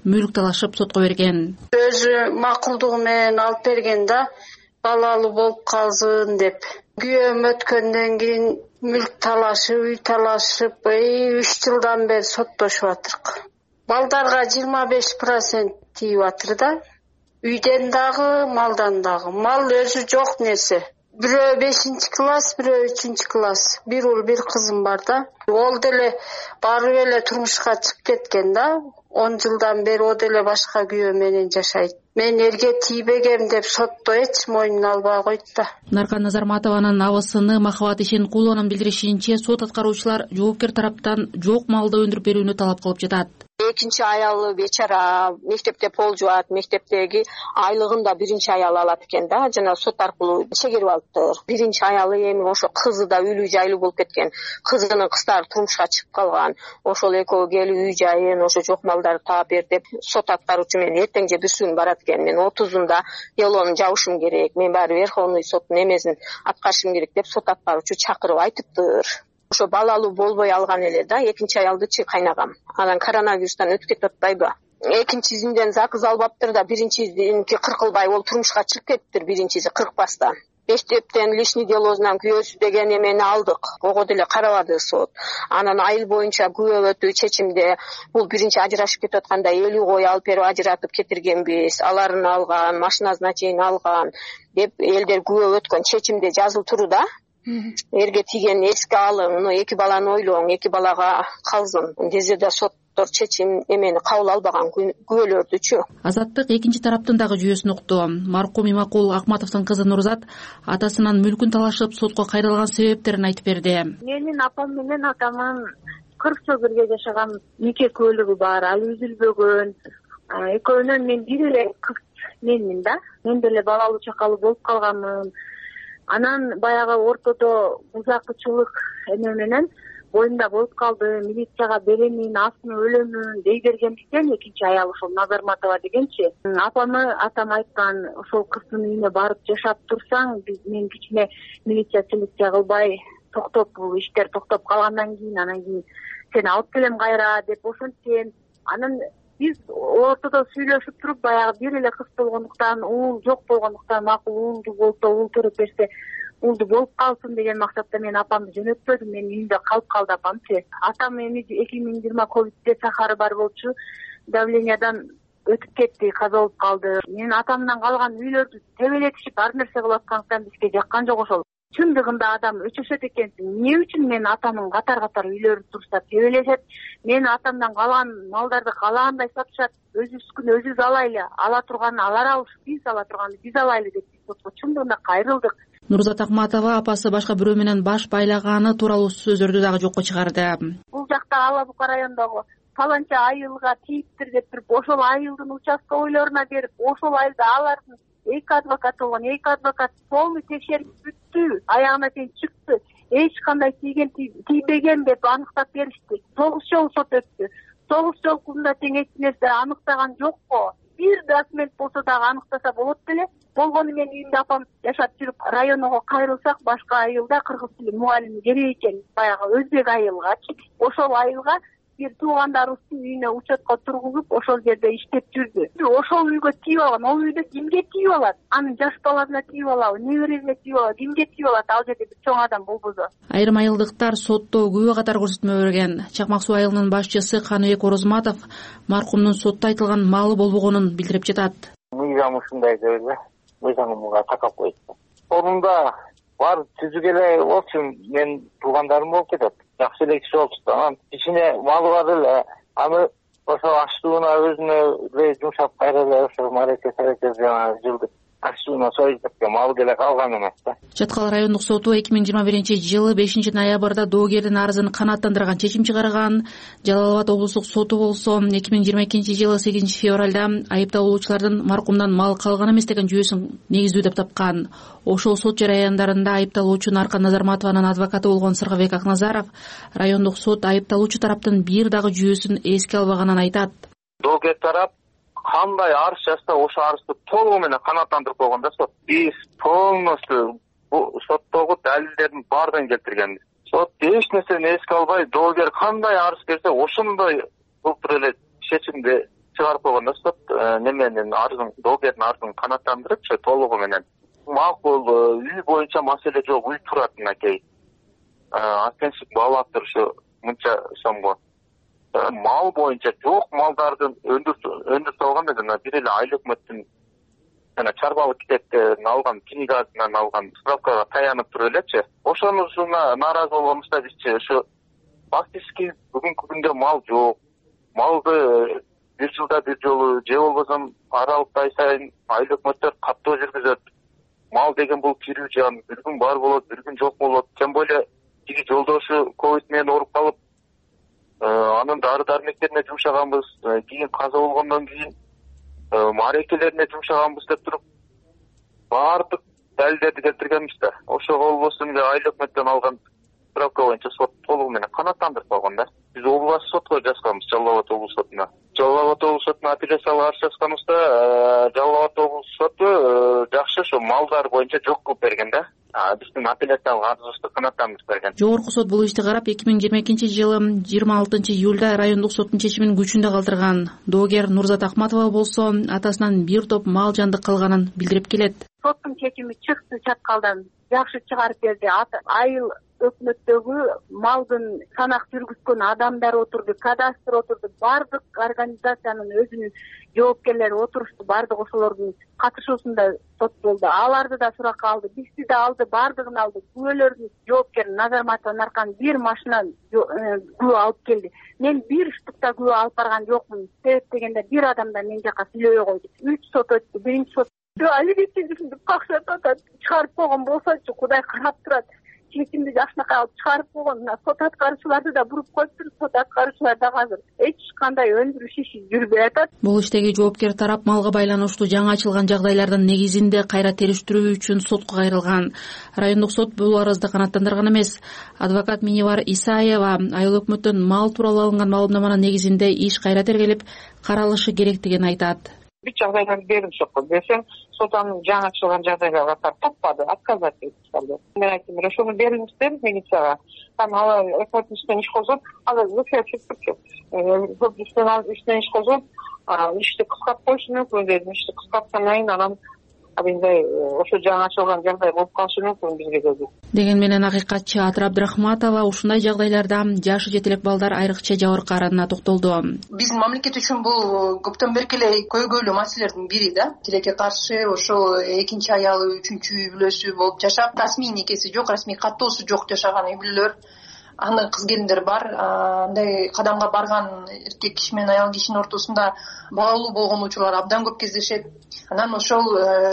мүлк талашып сотко берген. Өзү макулдугу менен алып берген да, балалуу болуп калсын деп. Күйөөм өткөндөн кийин мүлк талашып, үй талашып, үч жылдан бери соттошуп атырк. Балдарга жыйырма беш процент тийип атыр да. Үйдөн дагы, малдан дагы. Мал өзү жок нерсе. Бирөө бешинчи класс, бирөө үчүнчү класс. Бир уул, бир кызым бар да. Ол деле барып эле турмушка чыгып кеткен да. он жылдан бери о деле башка күйөө менен жашайт. Мен эрге тийбегем деп сотто эч мойнуна албай койт да. Наркан Назарматованын абысыны Махабат Ишенкулованын билдиришинче, сот аткаруучулар жоопкер тараптан жок малды өндүрүп берүүнү талап кылып жатат. Экинчи аялы бечара мектепте пол жуат, мектептеги айлыгын да биринчи аялы алат экен да, жана сот аркылуу чегерип алыптыр. Биринчи аялы эми ошо кызы да үйлүү жайлуу болуп кеткен. Кызынын кыздары турмушка чыгып калган. Ошол экөө келип үй жайын, ошо жок малдарды таап бер деп сот аткаруучу менен эртең же бүрсүгүн барат экен. Мен отузунда делону жабышым керек, мен баары Верховный соттун эмесин аткарышым керек деп сот аткаруучу чакырып айтыптыр. Ошо балалуу болбой алган эле да, экинчи аялдычы кайнагам. Анан коронавирустан өтүп кетип атпайбы? Экинчисинен закыз албаптыр да, биринчисиники кыркылбай ол турмушка чыгып кетиптир, биринчиси кыркпастан. Мектептен лишний делосунан күбөсү деген эмени алдык. Ого деле карабады сот. Анан айыл боюнча күбө чечимде бул биринчи ажырашып кетип атканда элүү кой алып берип ажыратып кетиргенбиз, аларын алган, машинасына чейин алган деп элдер күбө өткөн чечимде жазылып туру да. Эрге тийген эске алың, эки баланы ойлоң, эки балага калсын дезе да соттор чечим эмени кабыл албаган күбөлөрдүчү. Азаттык экинчи тараптын дагы жүйөсүн укту. Маркум Имакул Акматовдун кызы Нурзат атасынын мүлкүн талашып сотко кайрылган себептерин айтып берди. Менин апам менен атамын кырк жыл бирге жашаган, нике көлүгү бар, ал үзүлбөгөн. Экөөнөн мен бир эле кыз менмин да. Мен деле балалуу чакалуу болуп калганмын. Анан баягы ортодо узакычылык эме менен боюмда болуп калды, милицияга беремин, астын өлөмүн дей бергендиктен экинчи аял ошол Назарматова дегенчи апамы атам айткан, ошол кыздын үйүнө барып жашап турсаң, биз мен кичине милиция селекция кылбай токтоп, бул иштер токтоп калгандан кийин анан кийин сени алып келем кайра деп ошенткен. Анан биз ортодо сүйлөшүп туруп, баягы бир эле кыз болгондуктан, уул жок болгондуктан, макул уулду болсо уул төрөп берсе уулду болуп калсын деген максатта мен апамды жөнөтпөдүм. Мен үйүмдө калып калды апамчы. Атам эми эки миң жыйырма ковидте сахары бар болчу, давлениядан өтүп кетти, каза болуп калды. Мен атамдан калган үйлөрдү тебелетишип ар нерсе кылып аткандыктан бизге жаккан жок ошол. Чындыгында адам өчөшөт экенсиң. Эмне үчүн мен атамын катар-катар үйлөрү турса тебелешет. Мен атамдан калган малдарды каалагандай сатышат. Өзүбүзкүн өзүбүз алайлы, ала турганын алар алыш, биз ала турганды биз алайлы деп сотко чындыгында кайрылдык. Нурзат Акматова апасы башка бирөө менен баш байлаганы тууралуу сөздөрдү дагы жокко чыгарды. Бул жакта Ала Бука районундагы фаланча айылга тийиптир деп туруп, ошол айылдын участковыйларына берип, ошол айылда алардын эки адвокат болгон, эки адвокат полный текшерип бүттү, аягына чейин чыкты. Эч кандай тийген тийбеген деп аныктап беришти. Тогуз жолу сот өттү. Тогуз жолкунда тең эч нерсе аныктаган жокко. Бир документ болсо дагы аныктаса болот беле. Болгону мен үйүмдө апам жашап жүрүп районуга кайрылсак, башка айылда кыргыз тили мугалими керек экен, баягы өзбек айылгачы. Ошол айылга бир туугандарыбыздын үйүнө учетко тургузуп, ошол жерде иштеп жүрдү. Ошол үйгө тийип алган, ол үйдө кимге тийип алат? Анын жаш баласына тийип алабы, небересине тийип алабы, кимге тийип алат? Ал жерде бир чоң адам болбосо. Айрым айылдыктар сотто күбө катар көрсөтмө берген. Чакмак суу айылынын башчысы Каныбек Орозматов маркумдун сотто айтылган малы болбогонун билдирип жатат. Мыйзам ушундай деп эле, мыйзамга такап коюшту. Орунда бар түзүк эле болчу, мен туугандарым болуп кетет. Жакшы эле киши болчу. Анан ичине малы бар эле, аны ошо аштууна өзүнө эле жумшап кайра эле ошо мареке серекет жана жылдык аштууна союп кеткен малы деле калган эмес да. Чаткал райондук соту эки миң жыйырма биринчи жылы бешинчи ноябрда доогердин арызын канааттандырган чечим чыгарган. Жалал Абад облустук соту болсо эки миң жыйырма экинчи жылы сегизинчи февралда айыпталуучулардын маркумдан мал калган эмес деген жүйөсүн негиздүү деп тапкан. Ошол сот жараяндарында айыпталуучу Наркан Назарматованын адвокаты болгон Сыргабек Акназаров райондук сот айыпталуучу тараптын бир дагы жүйөсүн эске албаганын айтат. Доогер тарап кандай арыз жазса, ошо арызды толугу менен канааттандырып койгон да сот. Биз полностью бул соттогу далилдердин баардыгын келтиргенбиз. Сот эч нерсени эске албай, доогер кандай арыз берсе, ошондой былтыр эле чечимди чыгарып койгондо сот неменин арызын доогердин арызын канааттандырыпчы толугу менен макул үй боюнча маселе жок, үй турат мынакей антенчик баалап турушу мынча сомго мал боюнча жок малдардын өндүрүп салганда жана бир эле айыл өкмөттүн жана чарбалык китептерин алган книгасынан алган справкага таянып туруп элечи ошонусуна нааразы болгонубузда бизчи ушу фактически бүгүнкү күндө мал жок, малды бир жылда бир жолу же болбосо аралыкта ай сайын айыл өкмөттөр каттоо жүргүзөт. Мал деген бул кирүү жан, бир күн бар болот, бир күн жок болот. Тем более тиги жолдошу ковид менен ооруп калып, анын дары дармектерине жумшаганбыз, кийин каза болгондон кийин маарекелерине жумшаганбыз деп туруп баардык далилдерди келтиргенбиз да. Ошого болбосун айыл өкмөттөн алган справка боюнча сот толугу менен канааттандырып койгон да. Биз областык сотко жазганбыз, Жалал Абад облус сотуна. Жалал Абад облус сотуна апелляцияга каршы жазганыбызда Жалал Абад облус соту жакшы ошо малдар боюнча жок кылып берген да. Биздин апелляциялык арызыбызды канааттандырып берген. Жогорку сот бул ишти карап эки миң жыйырма экинчи жылы жыйырма алтынчы июлда райондук соттун чечимин күчүндө калтырган. Доогер Нурзат Акматова болсо атасынан бир топ мал жанды калганын билдирип келет. Соттун чечими чыкты чаткалдан, жакшы чыгарып берди. Айыл өкмөттөгү малдын санак жүргүзгөн адамдар отурду, кадастр отурду, бардык организациянын өзүнүн жоопкерлери отурушту, бардык ошолордун катышуусунда сот болду. Аларды да суракка алды, бизди да алды, бардыгын алды. Күбөлөрдүн жоопкери Назарматова Наркан бир машина күбө алып келди. Мен бир штукта күбө алып барган жокмун. Себеп дегенде бир адам да мен жака сүйлөбөй койду. Үч сот өттү. Биринчи сот алибитиндишинди какшат атат, чыгарып койгон болсочу Кудай карап турат. Чечимди жакшынакай алып чыгарып койгон. Сот аткаруучуларды да буруп коюптур. Сот аткаруучулар да азыр эч кандай өндүрүш иши жүрбөй атат. Бул иштеги жоопкер тарап малга байланыштуу жаңы ачылган жагдайлардын негизинде кайра териштирүү үчүн сотко кайрылган. Райондук сот бул арызды канааттандырган эмес. Адвокат Минивар Исаева айыл өкмөттөн мал тууралуу алынган маалымнаманын негизинде иш кайра тергелип каралышы керектигин айтат. Бүт жагдайларды беришип койду. Десем, сот анын жаңы ачылган жагдайларга таппады, отказать этти. Мен айттым, ошону берилиңиз дедим милицияга. Там алар өкмөттүн үстүнөн иш козгоп, алар өкмөт чыктырчу. Көп үстүнөн иш козгоп, ишти кыскартып коюшу мүмкүн дедим. Ишти кыскарткандан кийин анан абинде ошо жаңы ачылган жагдай болуп калышы мүмкүн бизге деди. Деген менен акыйкатчы Атыр Абдрахматова ушундай жагдайларда жашы жетелек балдар айрыкча жабыркаганына токтолду. Биздин мамлекет үчүн бул көптөн берки эле көйгөйлүү маселелердин бири да. Тилекке каршы ошо экинчи аялы, үчүнчү үй бүлөсү болуп жашап, расмий никеси жок, расмий каттоосу жок жашаган үй бүлөлөр, аны кыз келиндер бар. Андай кадамга барган эркек киши менен аял кишинин ортосунда балалуу болгон учурлар абдан көп кездешет. Анан ошол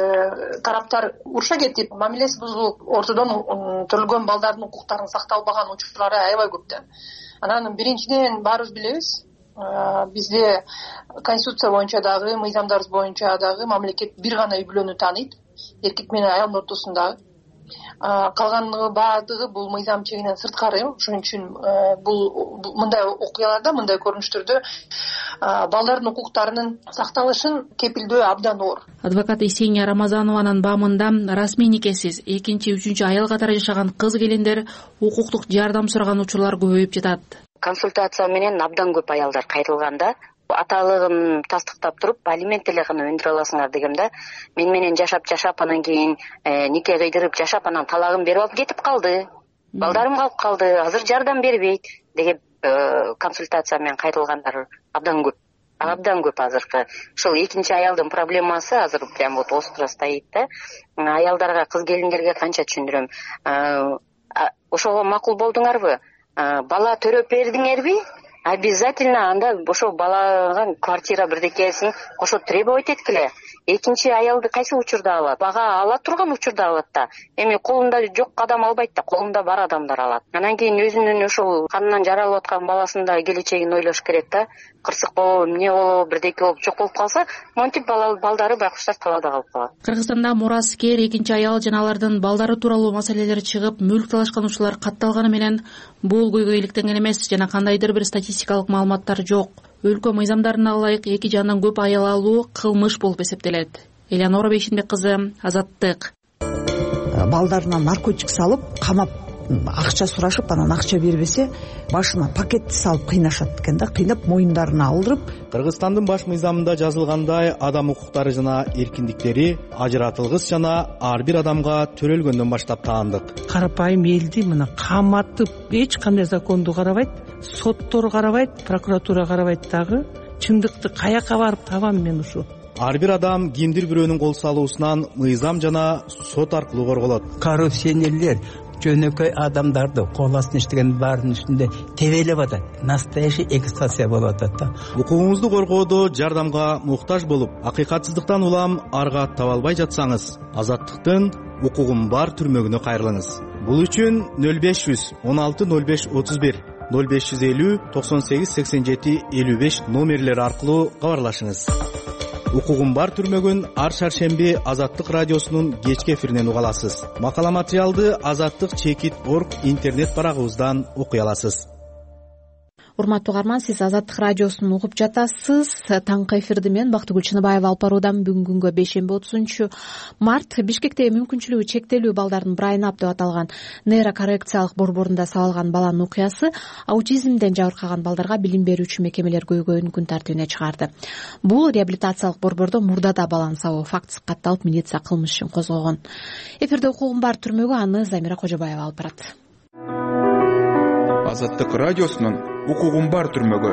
тараптар уруша кетип, мамилеси бузулуп, ортодон төрөлгөн балдардын укуктарын сакталбаган учурлары аябай көп да. Анан биринчиден баарыбыз билебиз, бизде конституция боюнча дагы, мыйзамдарыбыз боюнча дагы мамлекет бир гана үй бүлөнү тааныйт, эркек менен аялдын ортосундагы. Калгандыгы баардыгы бул мыйзам чегинен сырткары. Ошон үчүн бул мындай окуяларда, мындай көрүнүштөрдө балдардын укуктарынын сакталышын кепилдөө абдан оор. Адвокат Есения Рамазанованын баамында расмий никесиз экинчи, үчүнчү аял катары жашаган кыз келиндер укуктук жардам сураган учурлар көбөйүп жатат. Консультация менен абдан көп аялдар кайрылганда аталыгын тастыктап туруп, алимент эле гана өндүрө аласыңар дегенде, мен менен жашап жашап анан кийин нике кыйдырып жашап анан талагын берип алып кетип калды. Балдарым калып калды, азыр жардам бербейт деген консультация менен кайрылгандар абдан көп. Абдан көп азыркы. Ушул экинчи аялдын проблемасы азыр прям вот остро стоит да. Аялдарга, кыз келиндерге канча түшүндүрөм. Ошого макул болдуңарбы? Бала төрөп бердиңерби? Обязательно анда ошо балага квартира бирдекесин кошо требовать эткиле. Экинчи аялды кайсы учурда алат? Бага ала турган учурда алат да. Эми колунда жок адам албайт да, колунда бар адамдар алат. Анан кийин өзүнүн ошол канынан жаралып аткан баласын да келечегин ойлош керек да. Кырсык болобу, эмне болобу, бирдеке болуп жок болуп калса, монтип балдары байкуштар талаада калып калат. Кыргызстанда мураскер, экинчи аял жана алардын балдары тууралуу маселелер чыгып, мүлк талашкан учурлар катталганы менен бул көйгөй иликтенген эмес жана кандайдыр бир статистикалык маалыматтар жок. Өлкө мыйзамдарына ылайык эки жандан көп аял алуу кылмыш болуп эсептелет. Элеонора Бейшенбек кызы, Азаттык. Балдарына наркотик салып, камап акча сурашып анан акча бербесе башына пакетти салып кыйнашат экен да, кыйнап моюндарына алдырып. Кыргызстандын баш мыйзамында жазылгандай адам укуктары жана эркиндиктери ажыратылгыс жана ар бир адамга төрөлгөндөн баштап таандык. Карапайым элди мына каматып эч кандай законду карабайт, соттор карабайт, прокуратура карабайт дагы. Чындыкты каяка барып табам мен ушу? Ар бир адам кимдир бирөөнүн кол салуусунан мыйзам жана сот аркылуу корголот. Коррупционерлер жөнөкөй адамдарды кол астына иштеген баардын үстүндө тебелеп атат. Настоящий эксплуатация болуп атат да. Укугуңузду коргоодо жардамга муктаж болуп, акыйкатсыздыктан улам арга таба албай жатсаңыз, Азаттыктын укугум бар түрмөгүнө кайрылыңыз. Бул үчүн нөл беш жүз он алты нөл беш отуз бир нөл беш жүз элүү токсон сегиз сексен жети элүү беш номерлери аркылуу кабарлашыңыз. Укугум бар түрмөгүн ар шаршемби Азаттык радиосунун кечки эфиринен уга аласыз. Макала материалды Азаттык чекит точка орг интернет барагыбыздан окуй аласыз. Урматтуу угарман, сиз Азаттык радиосун угуп жатасыз. Таңкы эфирди мен Бактыгүл Чыныбаева алып баруудамын. Бүгүнкү күнгө бешемби отузунчу март Бишкекте мүмкүнчүлүгү чектелүү балдардын Брайн Ап деп аталган нейрокоррекциялык борборунда сабалган баланын окуясы аутизмден жабыркаган балдарга билим берүүчү мекемелер көйгөйүн күн тартибине чыгарды. Бул реабилитациялык борбордо мурдада баланы сабоо фактысы катталып, милиция кылмыш ишин козгогон. Эфирде укугум бар түрмөгү, аны Замира Кожобаева алып барат. Азаттык радиосунун укугум бар түрмөгү.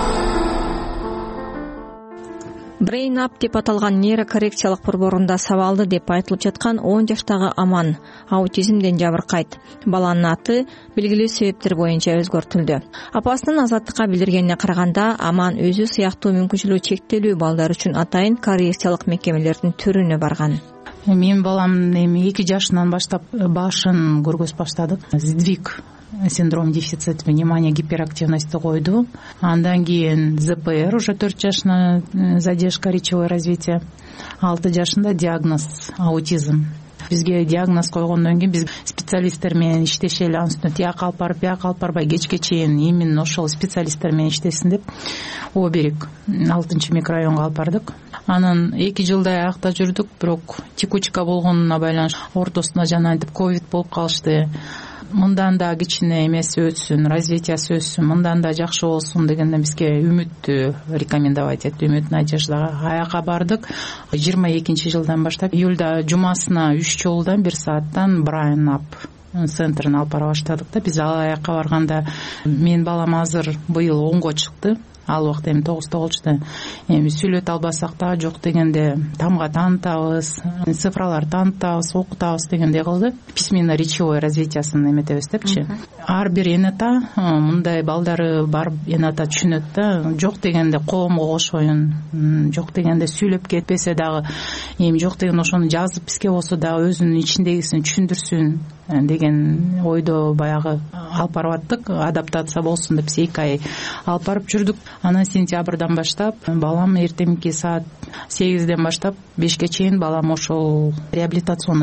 Брейн Ап деп аталган нейрокоррекциялык борборунда сабалды деп айтылып жаткан он жаштагы Аман аутизмден жабыркайт. Баланын аты белгилүү себептер боюнча өзгөртүлдү. Апасынын Азаттыкка билдиргенине караганда, Аман өзү сыяктуу мүмкүнчүлүгү чектелүү балдар үчүн атайын коррекциялык мекемелердин төрүнө барган. Менин балам эми эки жашынан баштап башын көргөз баштадык. Сдвиг синдром дефицит внимания гиперактивности койду. Андан кийин зэ пэ эр уже төрт жашына задержка речевое развитие. алты жашында диагноз аутизм. Бизге диагноз койгондон кийин биз специалисттер менен иштешели, анын үстүнө тияк алып барып, бияк алып барбай кечке чейин именно ошол специалисттер менен иштесин деп Оберег алтынчы микрорайонго алып бардык. Анан эки жылдай аякта жүрдүк, бирок текучка болгонуна байланыштуу ортосуна жана антип ковид болуп калышты. Мындан да кичине эмес өтсүн, развитиясы өссүн, мындан да жакшы болсун дегенден бизге үмүттү рекомендовать этти, үмүт надеждага аяка бардык. жыйырма экинчи жылдан баштап июлда жумасына үч жолудан бир сааттан Брайн Ап центрин алып бара баштадык да. Биз ал аяка барганда менин балам азыр быйыл онго чыкты. Ал убакта эми тогузда болчу да. Эми сүйлөтө албасак да, жок дегенде тамга таанытабыз, цифралар таанытабыз, окутабыз дегендей кылды. Письменно-речевое развитиясын эметебиз депчи. Ар бир эне ата мындай балдары бар эне ата түшүнөт да, жок дегенде коомго кошоюн, жок дегенде сүйлөп кетпесе дагы, эми жок деген ошону жазып бизге болсо дагы өзүнүн ичиндегисин түшүндүрсүн деген ойдо баягы алып барып аттык. Адаптация болсун деп эки ай алып барып жүрдүк. Анан сентябрдан баштап балам эртеңки саат сегизден баштап бешке чейин балам ошол реабилитационный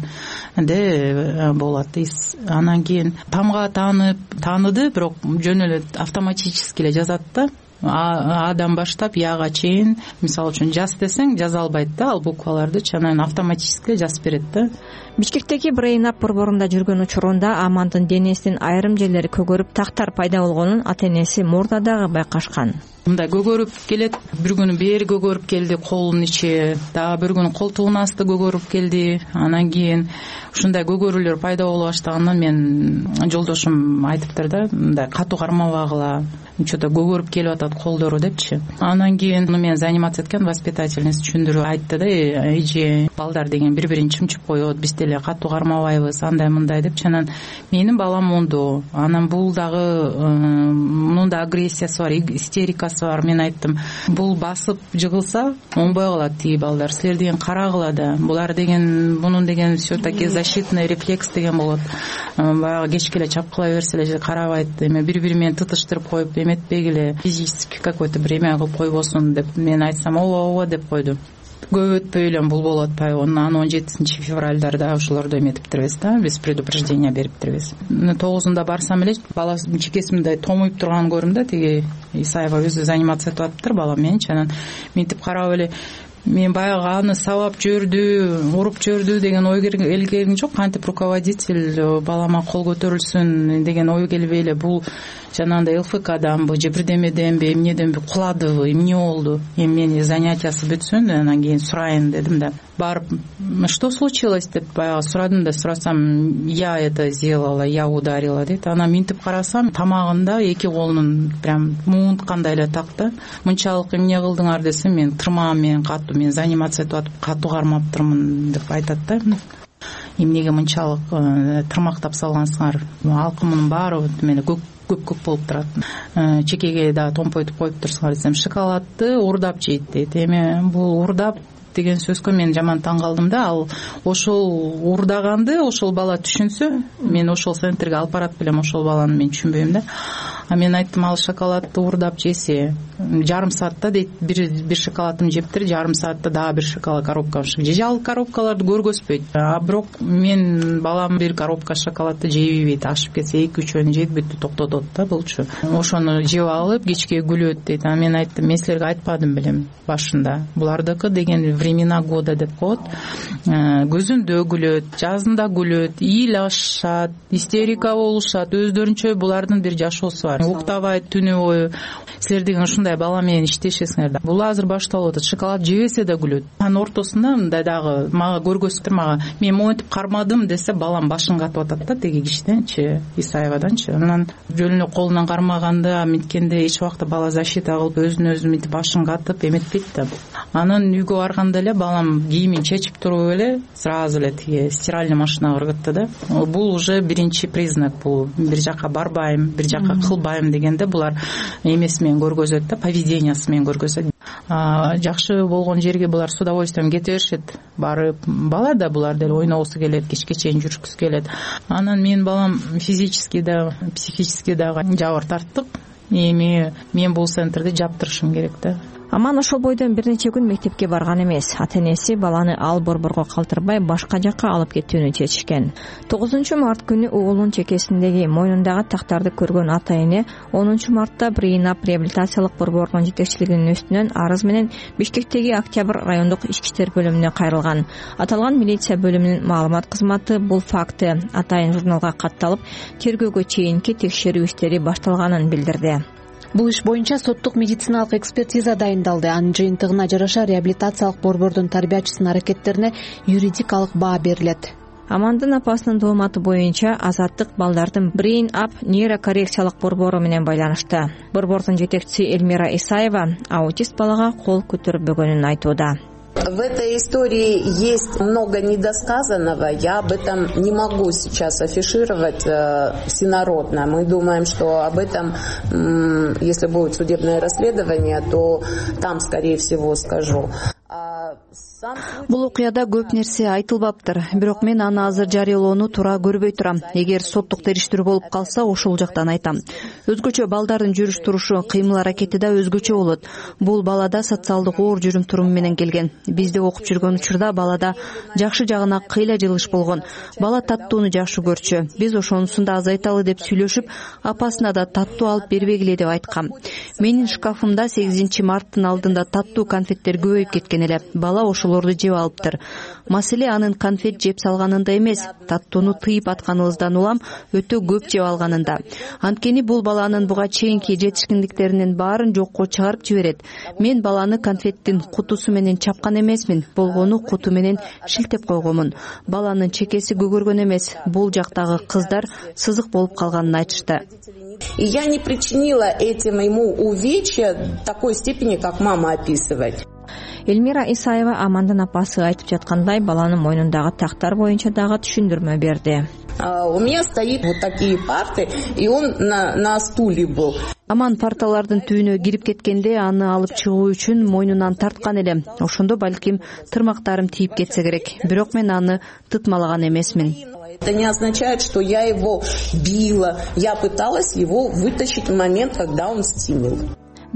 центрде болот. Анан кийин тамга таанып тааныды, бирок жөн эле автоматически эле жазат да. Адан баштап яга чейин, мисалы үчүн жаз десең жаза албайт да, ал букваларды анан автоматически жазып берет да. Бишкектеги Брейн Ап борборунда жүргөн учурунда Амандын денесинин айрым жерлери көгөрүп, тактар пайда болгонун ата-энеси мурда дагы байкашкан. Мындай көгөрүп келет, бир күнү бери көгөрүп келди, колунун ичи, дагы бир күнү колтугунун асты көгөрүп келди. Анан кийин ушундай көгөрүүлөр пайда боло баштагандан мен жолдошум айтыптыр да, мындай катуу кармабагыла, что-то көгөрүп келип атат колдору депчи. Анан кийин мен заниматься эткен воспитательница түшүндүрүп айтты да, эже балдар деген бири-бирин чымчып коет, биз деле катуу кармабайбыз, андай мындай депчи. Анан менин балам мондо, анан бул дагы мунун да агрессиясы бар, истерикасы бар. Мен айттым, бул басып жыгылса оңбой калат тиги балдар, силер деген карагыла да, булар деген мунун деген все-таки защитный рефлекс деген болот. Баягы кечке эле чапкыла берсе эле карабайт, эме бири-бири менен тытыштырып коюп эметпегиле, физически какой-то бремя кылып койбосун деп мен айтсам, ооба ооба деп койду. Көп өтпөй эле бул болуп атпайбы, анан он жетинчи февралдарда ушуларды эметиптирбиз да, биз предупреждение бериптирбиз. тогузунда барсам эле бала чекеси мындай томуйуп турганын көрдүм да, тиги Исаева өзү заниматься этип атыптыр балам мененчи. Анан мынтип карап эле мен баягы аны сабап жибердү, уруп жибердү деген ой келген жок. Кантип руководитель балама кол көтөрүлсүн деген ой келбей эле бул жанагындай ЛФКданбы же бирдемеденби эмнеденби куладыбы, эмне болду, эми мени занятиясы бүтсүн анан кийин сурайын дедим да. Барып что случилось деп баягы сурадым да, сурасам я это сделала, я ударила дейт. Анан минтип карасам тамагында эки колунун прям муунткандай эле такты. Мынчалык эмне кылдыңар десем, мен тырмагым менен катуу, мен заниматься этип атып катуу кармаптырмын деп айтат да. Эмнеге мынчалык тырмактап салгансыңар? Алкымынын баары эле көк көк болуп турат. Чекеге да томпойтуп коюп турсуңар десем, шоколадты урдап жейт дейт. Эми бул урдап деген сөзгө мен жаман таң калдым да. Ал ошол урдаганды ошол бала түшүнсө, мен ошол центрге алып барат белем, ошол баланы мен түшүнбөйм да. А мен айттым, ал шоколадты урдап жесе жарым саатта дейт, бир бир шоколадын жептир, жарым саатта дагы бир шоколад коробка ашып же ал коробкаларды көргөзбөйт. А бирок мен балам бир коробка шоколадты жейбейт, ашып кетсе эки үчөөнү жейт, бүттү токтотот да булчу. Ошону жеп алып кечке күлөт дейт. А мен айттым, мен силерге айтпадым белем башында. Булардыкы деген времена года деп коет. Көзүндө күлөт, жазында күлөт, ыйлашат, истерика болушат, өздөрүнчө булардын бир жашоосу бар. Уктабайт түнү бою. Силер деген ушундай бала менен иштешесиңер да. Бул азыр башталып атат. Шоколад жебесе да күлөт. Анын ортосунда мындай дагы мага көргөзүптүр, мага мен монтип кармадым десе, балам башын катып атат да, теги кишиденчи, Исаеваданчы. Анан жөлүнө колунан кармаганда, миткенде эч убакта бала защита кылып өзүн өзү мынтип башын катып эметпейт да. Анан үйгө барганда эле балам кийимин чечип туруп эле сразу эле тиги стиральный машинага кыргытты да. Бул уже биринчи признак. Бул бир жака барбайм, бир жака кылбайм дегенде булар эмеси менен көргөзөт да, поведениясы менен көргөзөт. Жакшы болгон жерге булар с удовольствием кете беришет. Барып бала да булар деле ойногусу келет, кечке чейин жүрүшкүсү келет. Анан менин балам физически да, психически да жабыр тарттык. Эми мен бул центрди жаптырышым керек да. Аман ошол бойдон бир нече күн мектепке барган эмес. Ата-энеси баланы ал борборго калтырбай башка жакка алып кетүүнү чечишкен. тогузунчу март күнү уулунун чекесиндеги мойнундагы тактарды көргөн ата-эне онунчу мартта Брейнап реабилитациялык борборунун жетекчилигинин үстүнөн арыз менен Бишкектеги Октябрь райондук ички иштер бөлүмүнө кайрылган. Аталган милиция бөлүмүнүн маалымат кызматы бул факты атайын журналга катталып, тергөөгө чейинки текшерүү иштери башталганын билдирди. Бул иш боюнча соттук медициналык экспертиза дайындалды. Анын жыйынтыгына жараша реабилитациялык борбордун тарбиячысынын аракеттерине юридикалык баа берилет. Амандын апасынын дооматы боюнча Азаттык балдардын Brain Up нейрокоррекциялык борбору менен байланышты. Борбордун жетекчиси Эльмира Исаева аутист балага кол көтөрбөгөнүн айтууда. В этой истории есть много недосказанного. Я об этом не могу сейчас афишировать э, всенародно. Мы думаем, что об этом, э, если будет судебное расследование, то там, скорее всего, скажу. Бул окуяда көп нерсе айтылбаптыр, бирок мен аны азыр жарыялоону туура көрбөй турам. Эгер соттук териштирүү болуп калса, ошол жактан айтам. Өзгөчө балдардын жүрүш турушу, кыймыл аракети да өзгөчө болот. Бул балада социалдык оор жүрүм туруму менен келген. Бизде окуп жүргөн учурда балада жакшы жагына кыйла жылыш болгон. Бала таттууну жакшы көрчү. Биз ошонусун да азайталы деп сүйлөшүп, апасына да таттуу алып бербегиле деп айткам. Менин шкафымда сегизинчи марттын алдында таттуу конфеттер көбөйүп кеткен эле. Бала ошолорду жеп алыптыр. Маселе анын конфет жеп салганында эмес, таттууну тыйып атканыбыздан улам өтө көп жеп алганында. Анткени бул баланын буга чейинки жетишкиндиктеринин баарын жокко чыгарып жиберет. Мен баланы конфеттин кутусу менен чапкан эмесмин, болгону куту менен шилтеп койгонмун. Баланын чекеси көгөргөн эмес, бул жактагы кыздар сызык болуп калганын айтышты. И я не причинила этим ему увечья такой степени, как мама описывает. Эльмира Исаева Амандын апасы айтып жаткандай баланын мойнундагы тактар боюнча дагы түшүндүрмө берди. У меня стоит вот такие парты, и он на, на стуле был. Аман парталардын түбүнө кирип кеткенде аны алып чыгуу үчүн мойнунан тарткан элем. Ошондо балким тырмактарым тийип кетсе керек. Бирок мен аны тытмалаган эмесмин. Это не означает, что я его била. Я пыталась его вытащить в момент, когда он стимул.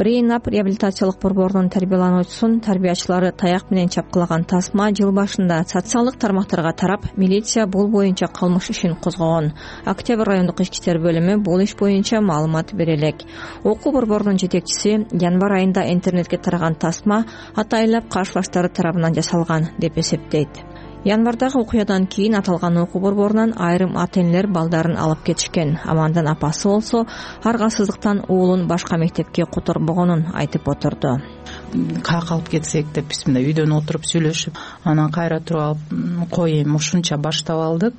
Brain Up реабилитациялык борборунун тарбиялануучусун тарбиячылары таяк менен чапкылаган тасма жыл башында социалдык тармактарга тарап, милиция бул боюнча кылмыш ишин козгогон. Октябрь райондук ички иштер бөлүмү бул иш боюнча маалымат бере элек. Окуу борборунун жетекчиси январь айында интернетке тараган тасма атайлап каршылаштары тарабынан жасалган деп эсептейт. Январдагы окуядан кийин аталган окуу борборунан айрым ата-энелер балдарын алып кетишкен. Амандын апасы болсо аргасыздыктан уулун башка мектепке которбогонун айтып отурду. Каяка алып кетсек деп биз мындай үйдөн отуруп сүйлөшүп, анан кайра туруп алып кой эми ушунча баштап алдык.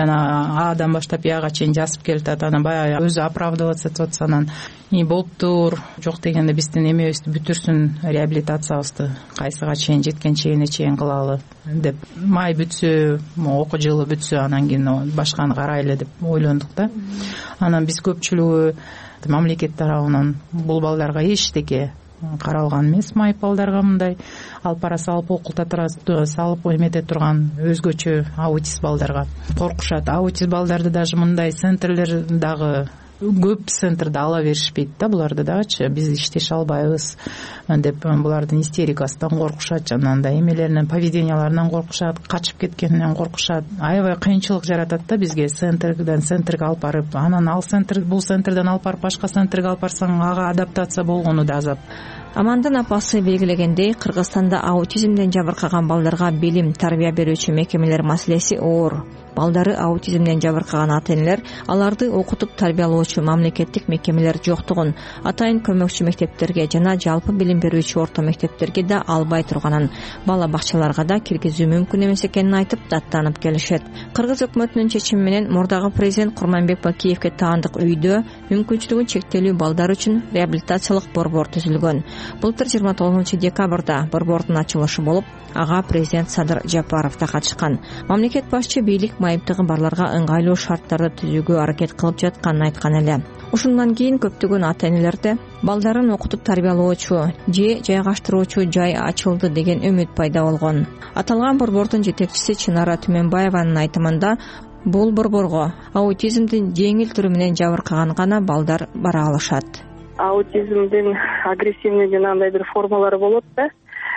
Жана Адан баштап Яга чейин жазып келатат. Анан баягы өзү оправдываться этип атса, анан и болуптур, жок дегенде биздин эмебизди бүтүрсүн, реабилитациябызды кайсыга чейин жеткенче чейин кылалы деп. Май бүтсө, окуу жылы бүтсө, анан кийин башканы карайлы деп ойлондук да. Анан биз көпчүлүгү мамлекет тарабынан бул балдарга эчтеке каралган эмес, майып балдарга мындай алып бара салып окултата салып эмете турган өзгөчө аутист балдарга коркушат. Аутист балдарды даже мындай центрлер дагы көп центрде ала беришпейт да, буларды дагычы биз иштеше албайбыз деп булардын истерикасынан коркушат, жанагындай эмелеринен, поведенияларынан коркушат, качып кеткенинен коркушат. Аябай кыйынчылык жаратат да бизге. Центрден центрге алып барып, анан ал центр бул центрден алып барып башка центрге алып барсаң, ага адаптация болгону да азап. Амандын апасы белгилегендей, Кыргызстанда аутизмден жабыркаган балдарга билим, тарбия берүүчү мекемелер маселеси оор. Балдары аутизмден жабыркаган ата-энелер аларды окутуп тарбиялоочу мамлекеттик мекемелер жоктугун, атайын көмөкчү мектептерге жана жалпы билим берүүчү орто мектептерге да албай турганын, бала бакчаларга да киргизүү мүмкүн эмес экенин айтып даттанып келишет. Кыргыз өкмөтүнүн чечими менен мурдагы президент Курманбек Бакиевке таандык үйдө мүмкүнчүлүгү чектелүү балдар үчүн реабилитациялык борбор түзүлгөн. Былтыр жыйырма тогузунчу декабрда борбордун ачылышы болуп, ага президент Садыр Жапаров да катышкан. Мамлекет башчы бийлик майыптыгы барларга ыңгайлуу шарттарды түзүүгө аракет кылып жатканын айткан эле. Ушундан кийин көптөгөн ата-энелерде балдарын окутуп тарбиялоочу же жайгаштыруучу жай ачылды деген үмүт пайда болгон. Аталган борбордун жетекчиси Чынара Түмөнбаеванын айтымында, бул борборго аутизмдин жеңил түрү менен жабыркаган гана балдар бара алышат. Аутизмдин агрессивный жанагындай бир формалары болот да.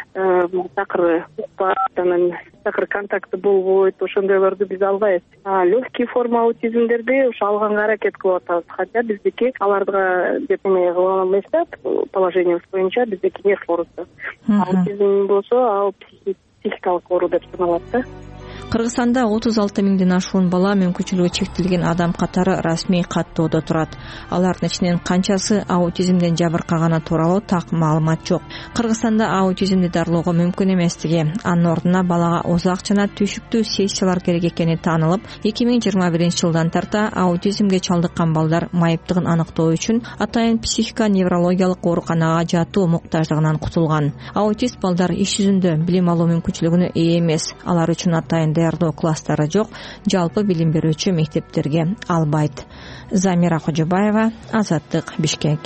Такыр укпайт, анан такыр контакты болбойт, ошондойлорду биз албайбыз. Легкий форма аутизмдерди ушу алганга аракет кылып атабыз. Хотя биздики аларга деп эме кыла эмес да, положениябыз боюнча биздики нерв оорусу. Аутизм болсо ал психикалык оору деп саналат да. Кыргызстанда отуз алты миңден ашуун бала мүмкүнчүлүгү чектелген адам катары расмий каттоодо турат. Алардын ичинен канчасы аутизмден жабыркаганы тууралуу так маалымат жок. Кыргызстанда аутизмди дарылоого мүмкүн эместиги, анын ордуна балага узак жана түйшүктүү сессиялар керек экени таанылып, эки миң жыйырма биринчи жылдан тарта аутизмге чалдыккан балдар майыптыгын аныктоо үчүн атайын психика неврологиялык ооруканага жатуу муктаждыгынан кутулган. Аутист балдар иш жүзүндө билим алуу мүмкүнчүлүгүнө ээ эмес. Алар үчүн атайын даярдоо класстары жок, жалпы билим берүүчү мектептерге албайт. Замира Кожобаева, Азаттык, Бишкек.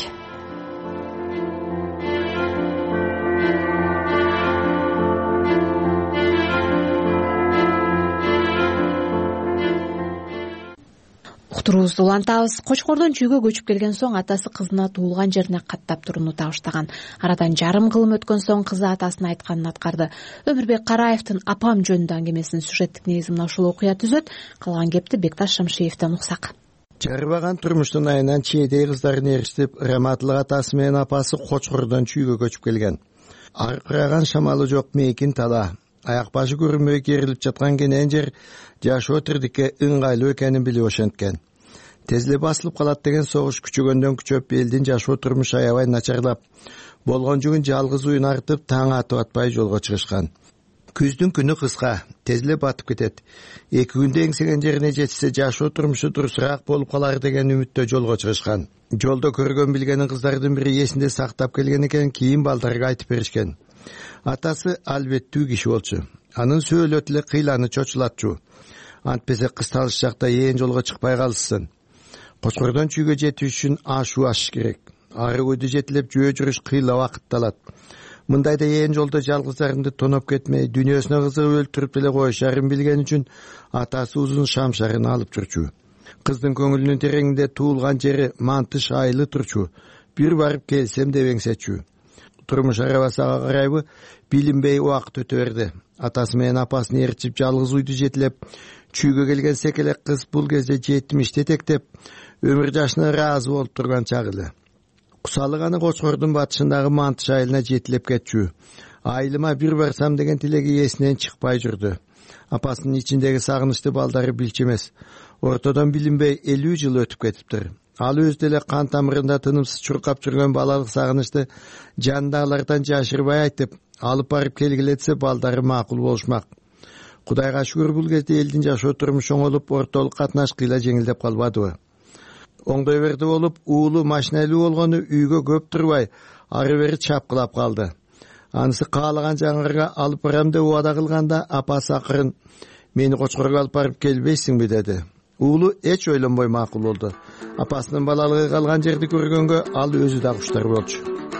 Уктуруубузду улантабыз. Кочкордон чүйгө көчүп келген соң атасы кызына туулган жерине каттап турууну табыштаган. Арадан жарым кылым өткөн соң кызы атасынын айтканын аткарды. Өмүрбек Караевдин Апам жөнүндө аңгемесинин сюжеттик негизи мына ушул окуя түзөт. Калган кепти Бекташ Шамшиевден уксак. Жарбаган турмуштун айынан чийдей кыздарын эриштип, Раматылык атасы менен апасы Кочкордон чүйгө көчүп келген. Аркыраган шамалы жок мейкин тала. Аяк башы көрүнбөй керилип жаткан кенен жер жашоо тирдикке ыңгайлуу экенин билип ошенткен. Тезле басылып калат деген согуш күчөгөндөн күчөп, элдин жашоо турмушу аябай начарлап, болгон жүгүн жалгыз уюн артып, таң атып атпай жолго чыгышкан. Күздүн күнү кыска, тезле батып кетет. Эки күндө эңсеген жерине жетсе, жашоо турмушу дурусураак болуп калар деген үмүттө жолго чыгышкан. Жолдо көргөн билгенин кыздардын бири эсинде сактап келген экен, кийин балдарга айтып беришкен. Атасы албеттүү киши болчу. Анын сөөлөтү эле кыйланы чочулатчу. Антпесе кыз талыш жакта ээн жолго чыкпай калышсын. Кочкордон чүйгө жетиш үчүн ашуу ашыш керек. Ары көйдү жетилеп жөө жүрүш кыйла убакытты алат. Мындайда ээн жолдо жалгыздарынды тоноп кетмей, дүйнөсүнө кызыгып өлтүрүп эле коюшарын билген үчүн атасы узун шамшарын алып жүрчү. Кыздын көңүлүнүн тереңинде туулган жери Мантыш айылы турчу. бир барып келсем деп эңсечү. Турмуш арабасага карайбы билинбей убакыт өтө берди. Атасы менен апасын ээрчип жалгыз уйду жетилеп, чүйгө келген секелек кыз бул кезде жетимишти этектеп, өмүр жашына ыраазы болуп турган чагы эле. Кусалык аны Кочкордун батышындагы Мантыш айылына жетилеп кетчү. Айылыма бир барсам деген тилеги эсинен чыкпай жүрдү. Апасынын ичиндеги сагынычты балдары билчү эмес. Ортодон билинбей элүү жыл өтүп кетиптир. Ал өз деле кан тамырында тынымсыз чуркап жүргөн балалык сагынычты жандагылардан жашырбай айтып, алып барып келгиле десе балдары макул болушмак. Кудайга шүгүр, бул кезде элдин жашоо турмушу оңолуп, ортолук катнаш кыйла жеңилдеп калбадыбы. Оңдой берди болуп, уулу машиналуу болгону үйгө көп турбай, ары бери чапкылап калды. Анысы каалаган жаңырга алып барам деп убада кылганда, апасы акырын мени Кочкорго алып барып келбейсиңби деди. Уулу эч ойлонбой макул болду. Апасынын балалыгы калган жерди көргөнгө ал өзү да куштар болчу.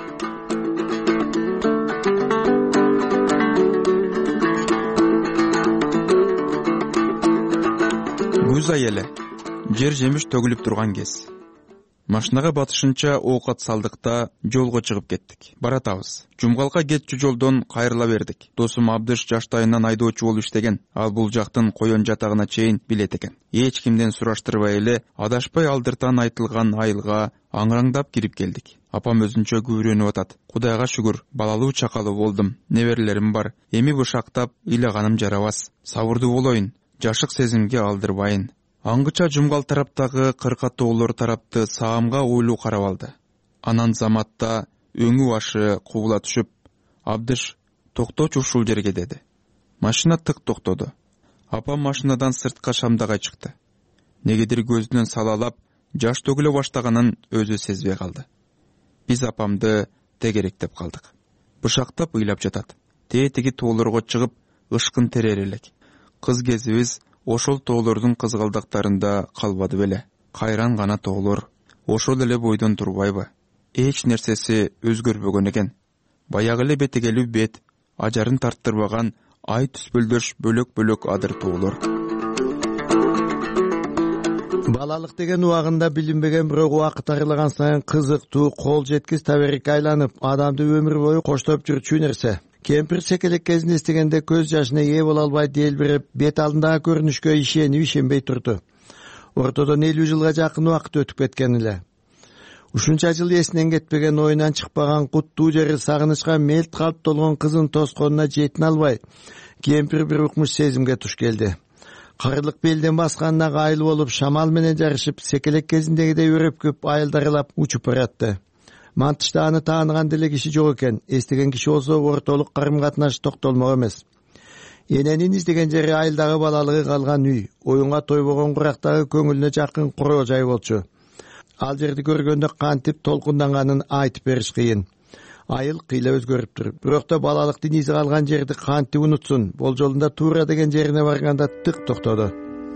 Күз айылы, жер жемиш төгүлүп турган кез. Машинага батышынча оокат салдык да жолго чыгып кеттик. Баратабыз. Жумгалга кетчү жолдон кайрыла бердик. Досум Абдыш жаштайынан айдоочу болуп иштеген. Ал бул жактын коен жатагына чейин билет экен. Эч кимден сураштырбай эле адашпай алдыртан айтылган айылга аңыраңдап кирип келдик. Апам өзүнчө күбүрөнүп атат. Кудайга шүгүр, балалуу чакалуу болдум. Неберелерим бар. Эми бышактап ыйлаганым жарабас. Сабырдуу болоюн. Жашык сезимге алдырбайын. Аңгыча жумгал тараптагы кырка тоолор тарапты саамга ойлуу карап алды. Анан заматта өңү башы кубула түшүп, Абдыш, токточу ушул жерге деди. Машина тык токтоду. Апам машинадан сыртка шамдагай чыкты. Негедир көзүнөн салалап, жаш төгүлө баштаганын өзү сезбей калды. Биз апамды тегеректеп калдык. Бышактап ыйлап жатат. Тетиги тоолорго чыгып, ышкын терер элек. Кыз кезибиз ошол тоолордун кызгалдактарында калбады беле. Кайран гана тоолор, ошол эле бойдон турбайбы? Эч нерсеси өзгөрбөгөн экен. Баягы эле бетегелүү бет, ажарын тарттырбаган ай түспөлдөш бөлөк-бөлөк адыр тоолор. Балалык деген убагында билинбеген, бирок убакыт арылаган сайын кызыктуу, кол жеткис таберекке айланып, адамды өмүр бою коштоп жүрчү нерсе. Кемпир секелек кезин эстегенде көз жашына ээ боло албай делбиреп, бет алдындагы көрүнүшкө ишенип ишенбей турду. Ортодон элүү жылга жакын убакыт өтүп кеткен эле. Ушунча жыл эсинен кетпеген, оюнан чыкпаган куттуу жери сагынычка мелт калып толгон кызын тосконуна жетине албай, кемпир бир укмуш сезимге туш келди. Карылык белден басканына кайыл болуп, шамал менен жарышып, секелек кезиндегидей өрөпкөп айылдарылап учуп баратты. Мантышта аны тааныган деле киши жок экен. Эстеген киши болсо ортолук карым-катнаш токтолмок эмес. Эненин издеген жери айылдагы балалыгы калган үй, оюнга тойбогон курактагы көңүлүнө жакын куроо жай болчу. Ал жерди көргөндө кантип толкунданганын айтып бериш кыйын. Айыл кыйла өзгөрүптүр. Бирок да балалыктын изи калган жерди кантип унутсун? Болжолунда туура деген жерине барганда тык токтоду.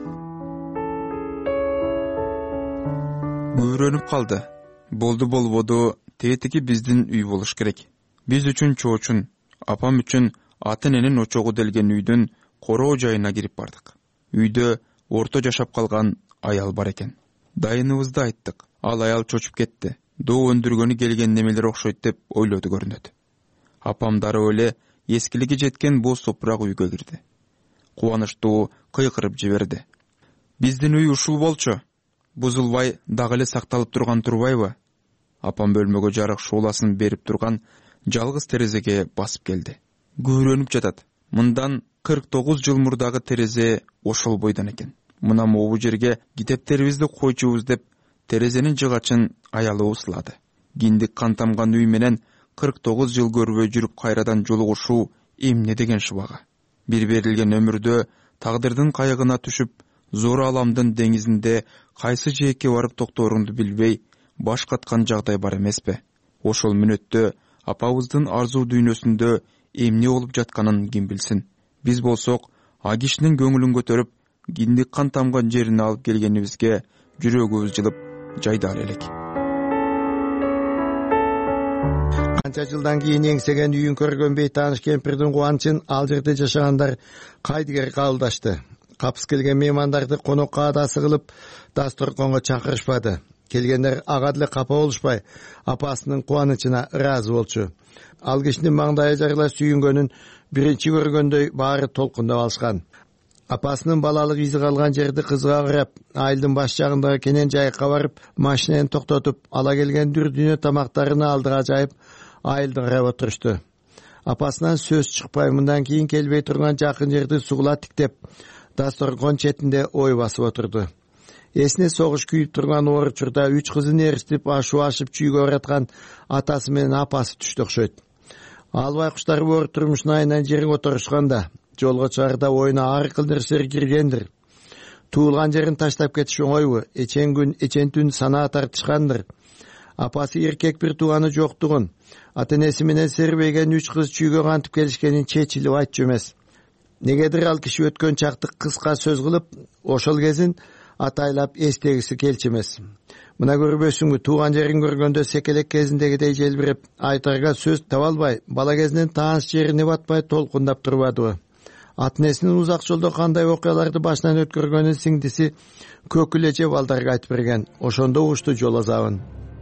Көрөнүп калды. Болду болбоду, тетиги биздин үй болуш керек. Биз үчүн чоочун, апам үчүн ата-эненин очогу делген үйдүн короо жайына кирип бардык. Үйдө орто жашап калган аял бар экен. Дайыныбызды айттык. Ал аял чочуп кетти. Доо өндүргөнү келген немелер окшойт деп ойлоду көрүнөт. Апам дароо эле эскилиги жеткен боз топурак үйгө кирди. Кубанычтуу кыйкырып жиберди. Биздин үй ушул болчу. Бузулбай дагы эле сакталып турган турбайбы? Апам бөлмөгө жарык шууласын берип турган жалгыз терезеге басып келди. Көрөнүп жатат. Мындан кырк тогуз жыл мурдагы терезе ошол бойдон экен. Мына могу жерге китептерибизди койчубуз деп терезенин жыгачын аялы усулады. Киндик кан тамган үй менен кырк тогуз жыл көрбөй жүрүп кайрадан жолугушуу эмне деген шыбага. Бир берилген өмүрдө тагдырдын кайыгына түшүп, зор аламдын деңизинде кайсы жээкке барып токторунду билбей баш каткан жагдай бар эмеспи? Ошол мүнөттө апабыздын арзуу дүйнөсүндө эмне болуп жатканын ким билсин? Биз болсок, а кишинин көңүлүн көтөрүп, киндик кан тамган жерине алып келгенибизге жүрөгүбүз жылып жайдаар элек. Канча жылдан кийин эңсеген үйүн көргөн бейтааныш кемпирдин кубанычын ал жерде жашагандар кайдыгер кабылдашты. Капыс келген меймандарды конокко адасы кылып, дасторконго чакырышпады. келгендер ага деле капа болушпай апасынын кубанычына ыраазы болчу. Ал кишинин маңдайы жарыла сүйүнгөнүн биринчи көргөндөй баары толкундап алышкан. Апасынын балалык изи калган жерди кызга карап, айылдын баш жагындагы кенен жайыкка барып, машинени токтотуп, ала келген дүр дүйнө тамактарыны алдыга жайып, айылды карап отурушту. Апасынан сөз чыкпай, мындан кийин келбей турган жакын жерди сугула тиктеп, дасторкон четинде ой басып отурду. Эсине согуш күйүп турган оор учурда үч кызын эристип, ашуу ашып чүйгө бараткан атасы менен апасы түштү окшойт. Ал байкуштар оор турмушун айынан жериң отурушканда, жолго чыгарда оюна ар кыл нерселер киргендир. Туулган жерин таштап кетиш оңойбу, эчен күн, эчен түн санаа тартышкандыр. Апасы эркек бир тууганы жоктугун, ата-энеси менен сербейген үч кыз чүйгө кантип келишкенин чечилип айтчу эмес. Негедир ал киши өткөн чакты кыска сөз кылып, ошол кезин атайлап эстегиси келчү эмес. Мына көрбөсүңбү, тууган жерин көргөндө секелек кезиндегидей желбиреп, айтарга сөз таба албай, бала кезинен тааныш жерине батпай толкундап турбадыбы? Ата-энесинин узак жолдо кандай окуяларды башынан өткөргөнүн сиңдиси Көкүл эже балдарга айтып берген. Ошондо угушту жол азабын.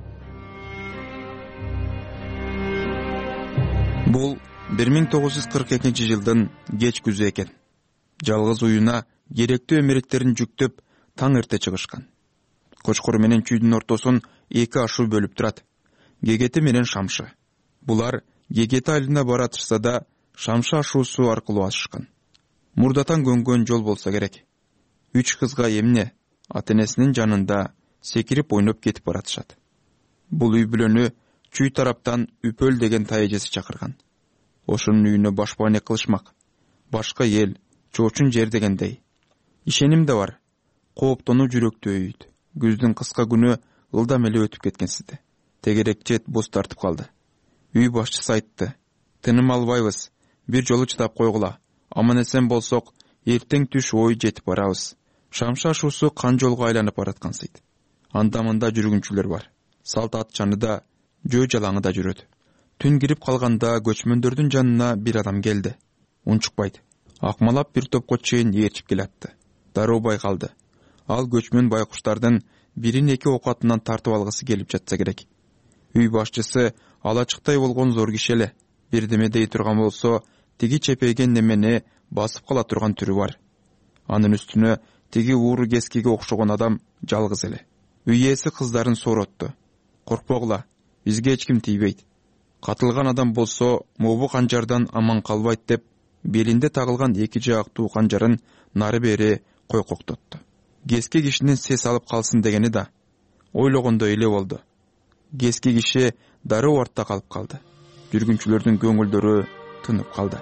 Бул бир миң тогуз жүз кырк экинчи жылдын кеч күзү экен. Жалгыз уюна керектүү эмереттерин жүктөп, таң эрте чыгышкан. Кочкор менен чүйдүн ортосун эки ашуу бөлүп турат. Гегети менен Шамшы. Булар Гегети айылына баратышса да, Шамшы ашуусу аркылуу асышкан. Мурдатан көнгөн жол болсо керек. Үч кызга эмне ата-энесинин жанында секирип ойноп кетип баратышат. Бул үй бүлөнү чүй тараптан Үпөл деген тайэжеси чакырган. Ошонун үйүнө башбаанек кылышмак. Башка эл, чоочун жер дегендей. Ишеним да бар. Кооптонуу жүрөктүү өйүт. Күздүн кыска күнү ылдам эле өтүп кеткенсизди. Тегерек чет боз тартып калды. Үй башчысы айтты: "Тыным албайбыз. Бир жолу чыдап койгула. Аман эсен болсок, эртең түш ой жетип барабыз." Шамшы ашуусу кан жолго айланып бараткансыйт. Анда мында жүргүнчүлөр бар. Салт ат чаныда, жөө жалаңы да жүрөт. Түн кирип калганда көчмөндөрдүн жанына бир адам келди. Унчукпайт. Акмалап бир топко чейин ээрчип келатты. Дароо байкалды. Ал көчмөн байкуштардын бирин эки окатынан тартып алгысы келип жатса керек. Үй башчысы алачыктай болгон зор киши эле. Бирдеме дей турган болсо, тиги чепейген немени басып кала турган түрү бар. Анын үстүнө тиги ууру кескиге окшогон адам жалгыз эле. Үй ээси кыздарын соротту. "Коркпогула, бизге эч ким тийбейт. Катылган адам болсо, могу канжардан аман калбайт" деп, белинде тагылган эки жаактуу канжарын нары бери койкоктотту. Кески кишинин сес алып калсын дегени да ойлогондой эле болду. Кески киши дароо артта калып калды. Жүргүнчүлөрдүн көңүлдөрү тынып калды.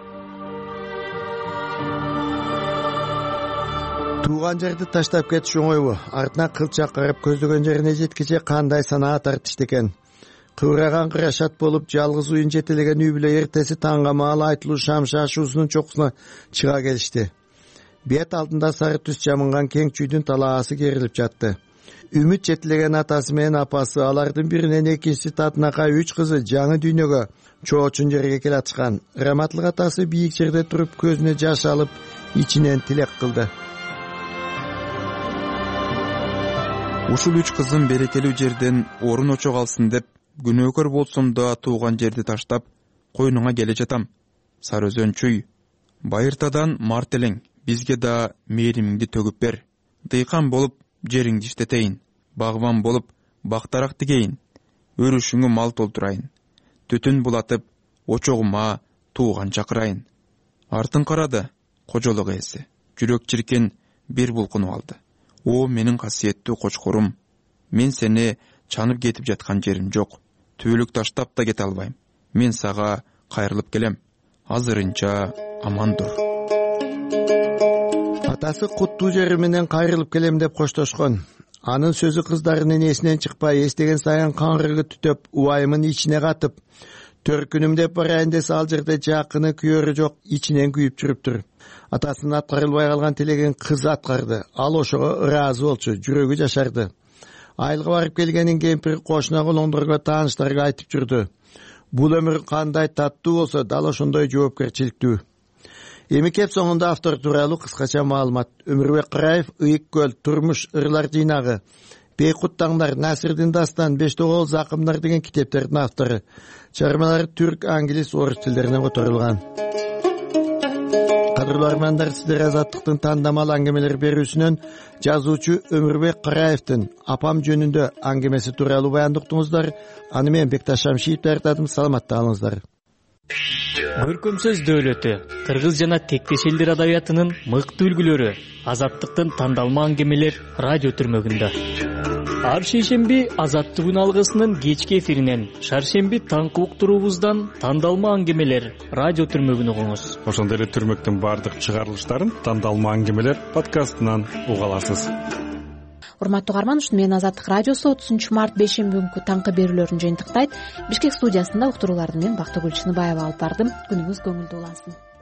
Тууган жерди таштап кетиш оңойбу. Артына кылчак карап көздөгөн жерине жеткиче кандай санаа тартышты экен. Кыбыраган кырашат болуп, жалгыз уюн жетелеген үй бүлө эртеси таңга маал айтылуу Шамшы ашуусунун чокусуна чыга келишти. Бет алдында сары түс жамынган кең чүйдүн талаасы керилип жатты. Үмүт жетилеген атасы менен апасы, алардын биринен экинчиси татынакай үч кызы жаңы дүйнөгө, чоочун жерге келатышкан. Раматлык атасы бийик жерде туруп, көзүнө жаш алып, ичинен тилек кылды. Ушул үч кызым берекелүү жерден орун очо калсын деп, күнөөкөр болсом да тууган жерди таштап, койнуңа келе жатам. Сары өзөн чүй. Байыртадан март элең, бизге да мээримиңди төгүп бер. Дыйкан болуп жериңди иштетейин. Багбан болуп бактарак тигейин. Өрүшүңө мал толтурайын. Түтүн булатып, очогума тууган чакырайын. Артын карады, кожолук ээси. Жүрөк чиркен бир булкунуп алды. О, менин касиеттүү кочкорум. Мен сени чанып кетип жаткан жерим жок. Түбөлүк таштап да кете албайм. Мен сага кайрылып келем. Азырынча аман тур. Атасы куттуу жери менен кайрылып келем деп коштошкон. Анын сөзү кыздарынын эсинен чыкпай, эстеген сайын каңгыргы түтөп, убайымын ичине катып, төркүнүм деп барайын десе ал жерде жакыны күйөрү жок, ичинен күйүп жүрүптүр. Атасынын аткарылбай калган тилегин кызы аткарды. Ал ошого ыраазы болчу, жүрөгү жашарды. Айылга барып келгенин кемпир кошуна колоңдорго, тааныштарга айтып жүрдү. Бул өмүр кандай таттуу болсо, дал ошондой жоопкерчиликтүү. Эми кеп соңунда автор тууралуу кыскача маалымат. Өмүрбек Караев, Ыйык көл, турмуш ырлар жыйнагы. Бейкут таңдар, Насирдин Дастан, Бештоғол Закымдар деген китептердин автору. Чыгармалары түрк, англис, орыс тилдеринен которулган. Кадырлуу армандар, сиздер Азаттыктын тандамал аңгемелер берүүсүнөн жазуучу Өмүрбек Караевдин апам жөнүндө аңгемеси тууралуу баяндыктыңыздар. Аны мен Бекташ Шамшиев даярдадым. Саламатта калыңыздар. Көркөм сөз дөөлөтү, кыргыз жана тектеш элдер адабиятынын мыкты үлгүлөрү Азаттыктын тандалма аңгемелер радио түрмөгүндө. Ар шейшемби Азаттык алгысынын кечки эфиринен, шаршемби таңкы уктуруубуздан тандалма аңгемелер радио түрмөгүн угуңуз. Ошондой эле түрмөктүн баардык чыгарылыштарын тандалма аңгемелер подкастынан уга аласыз. Урматтуу угарман, ушуну менен Азаттык радиосу отузунчу март бейшемби күнкү таңкы берүүлөрүн жыйынтыктайт. Бишкек студиясында уктурууларды мен Бактыгүл Чыныбаева алып бардым. Күнүңүз көңүлдүү улансын.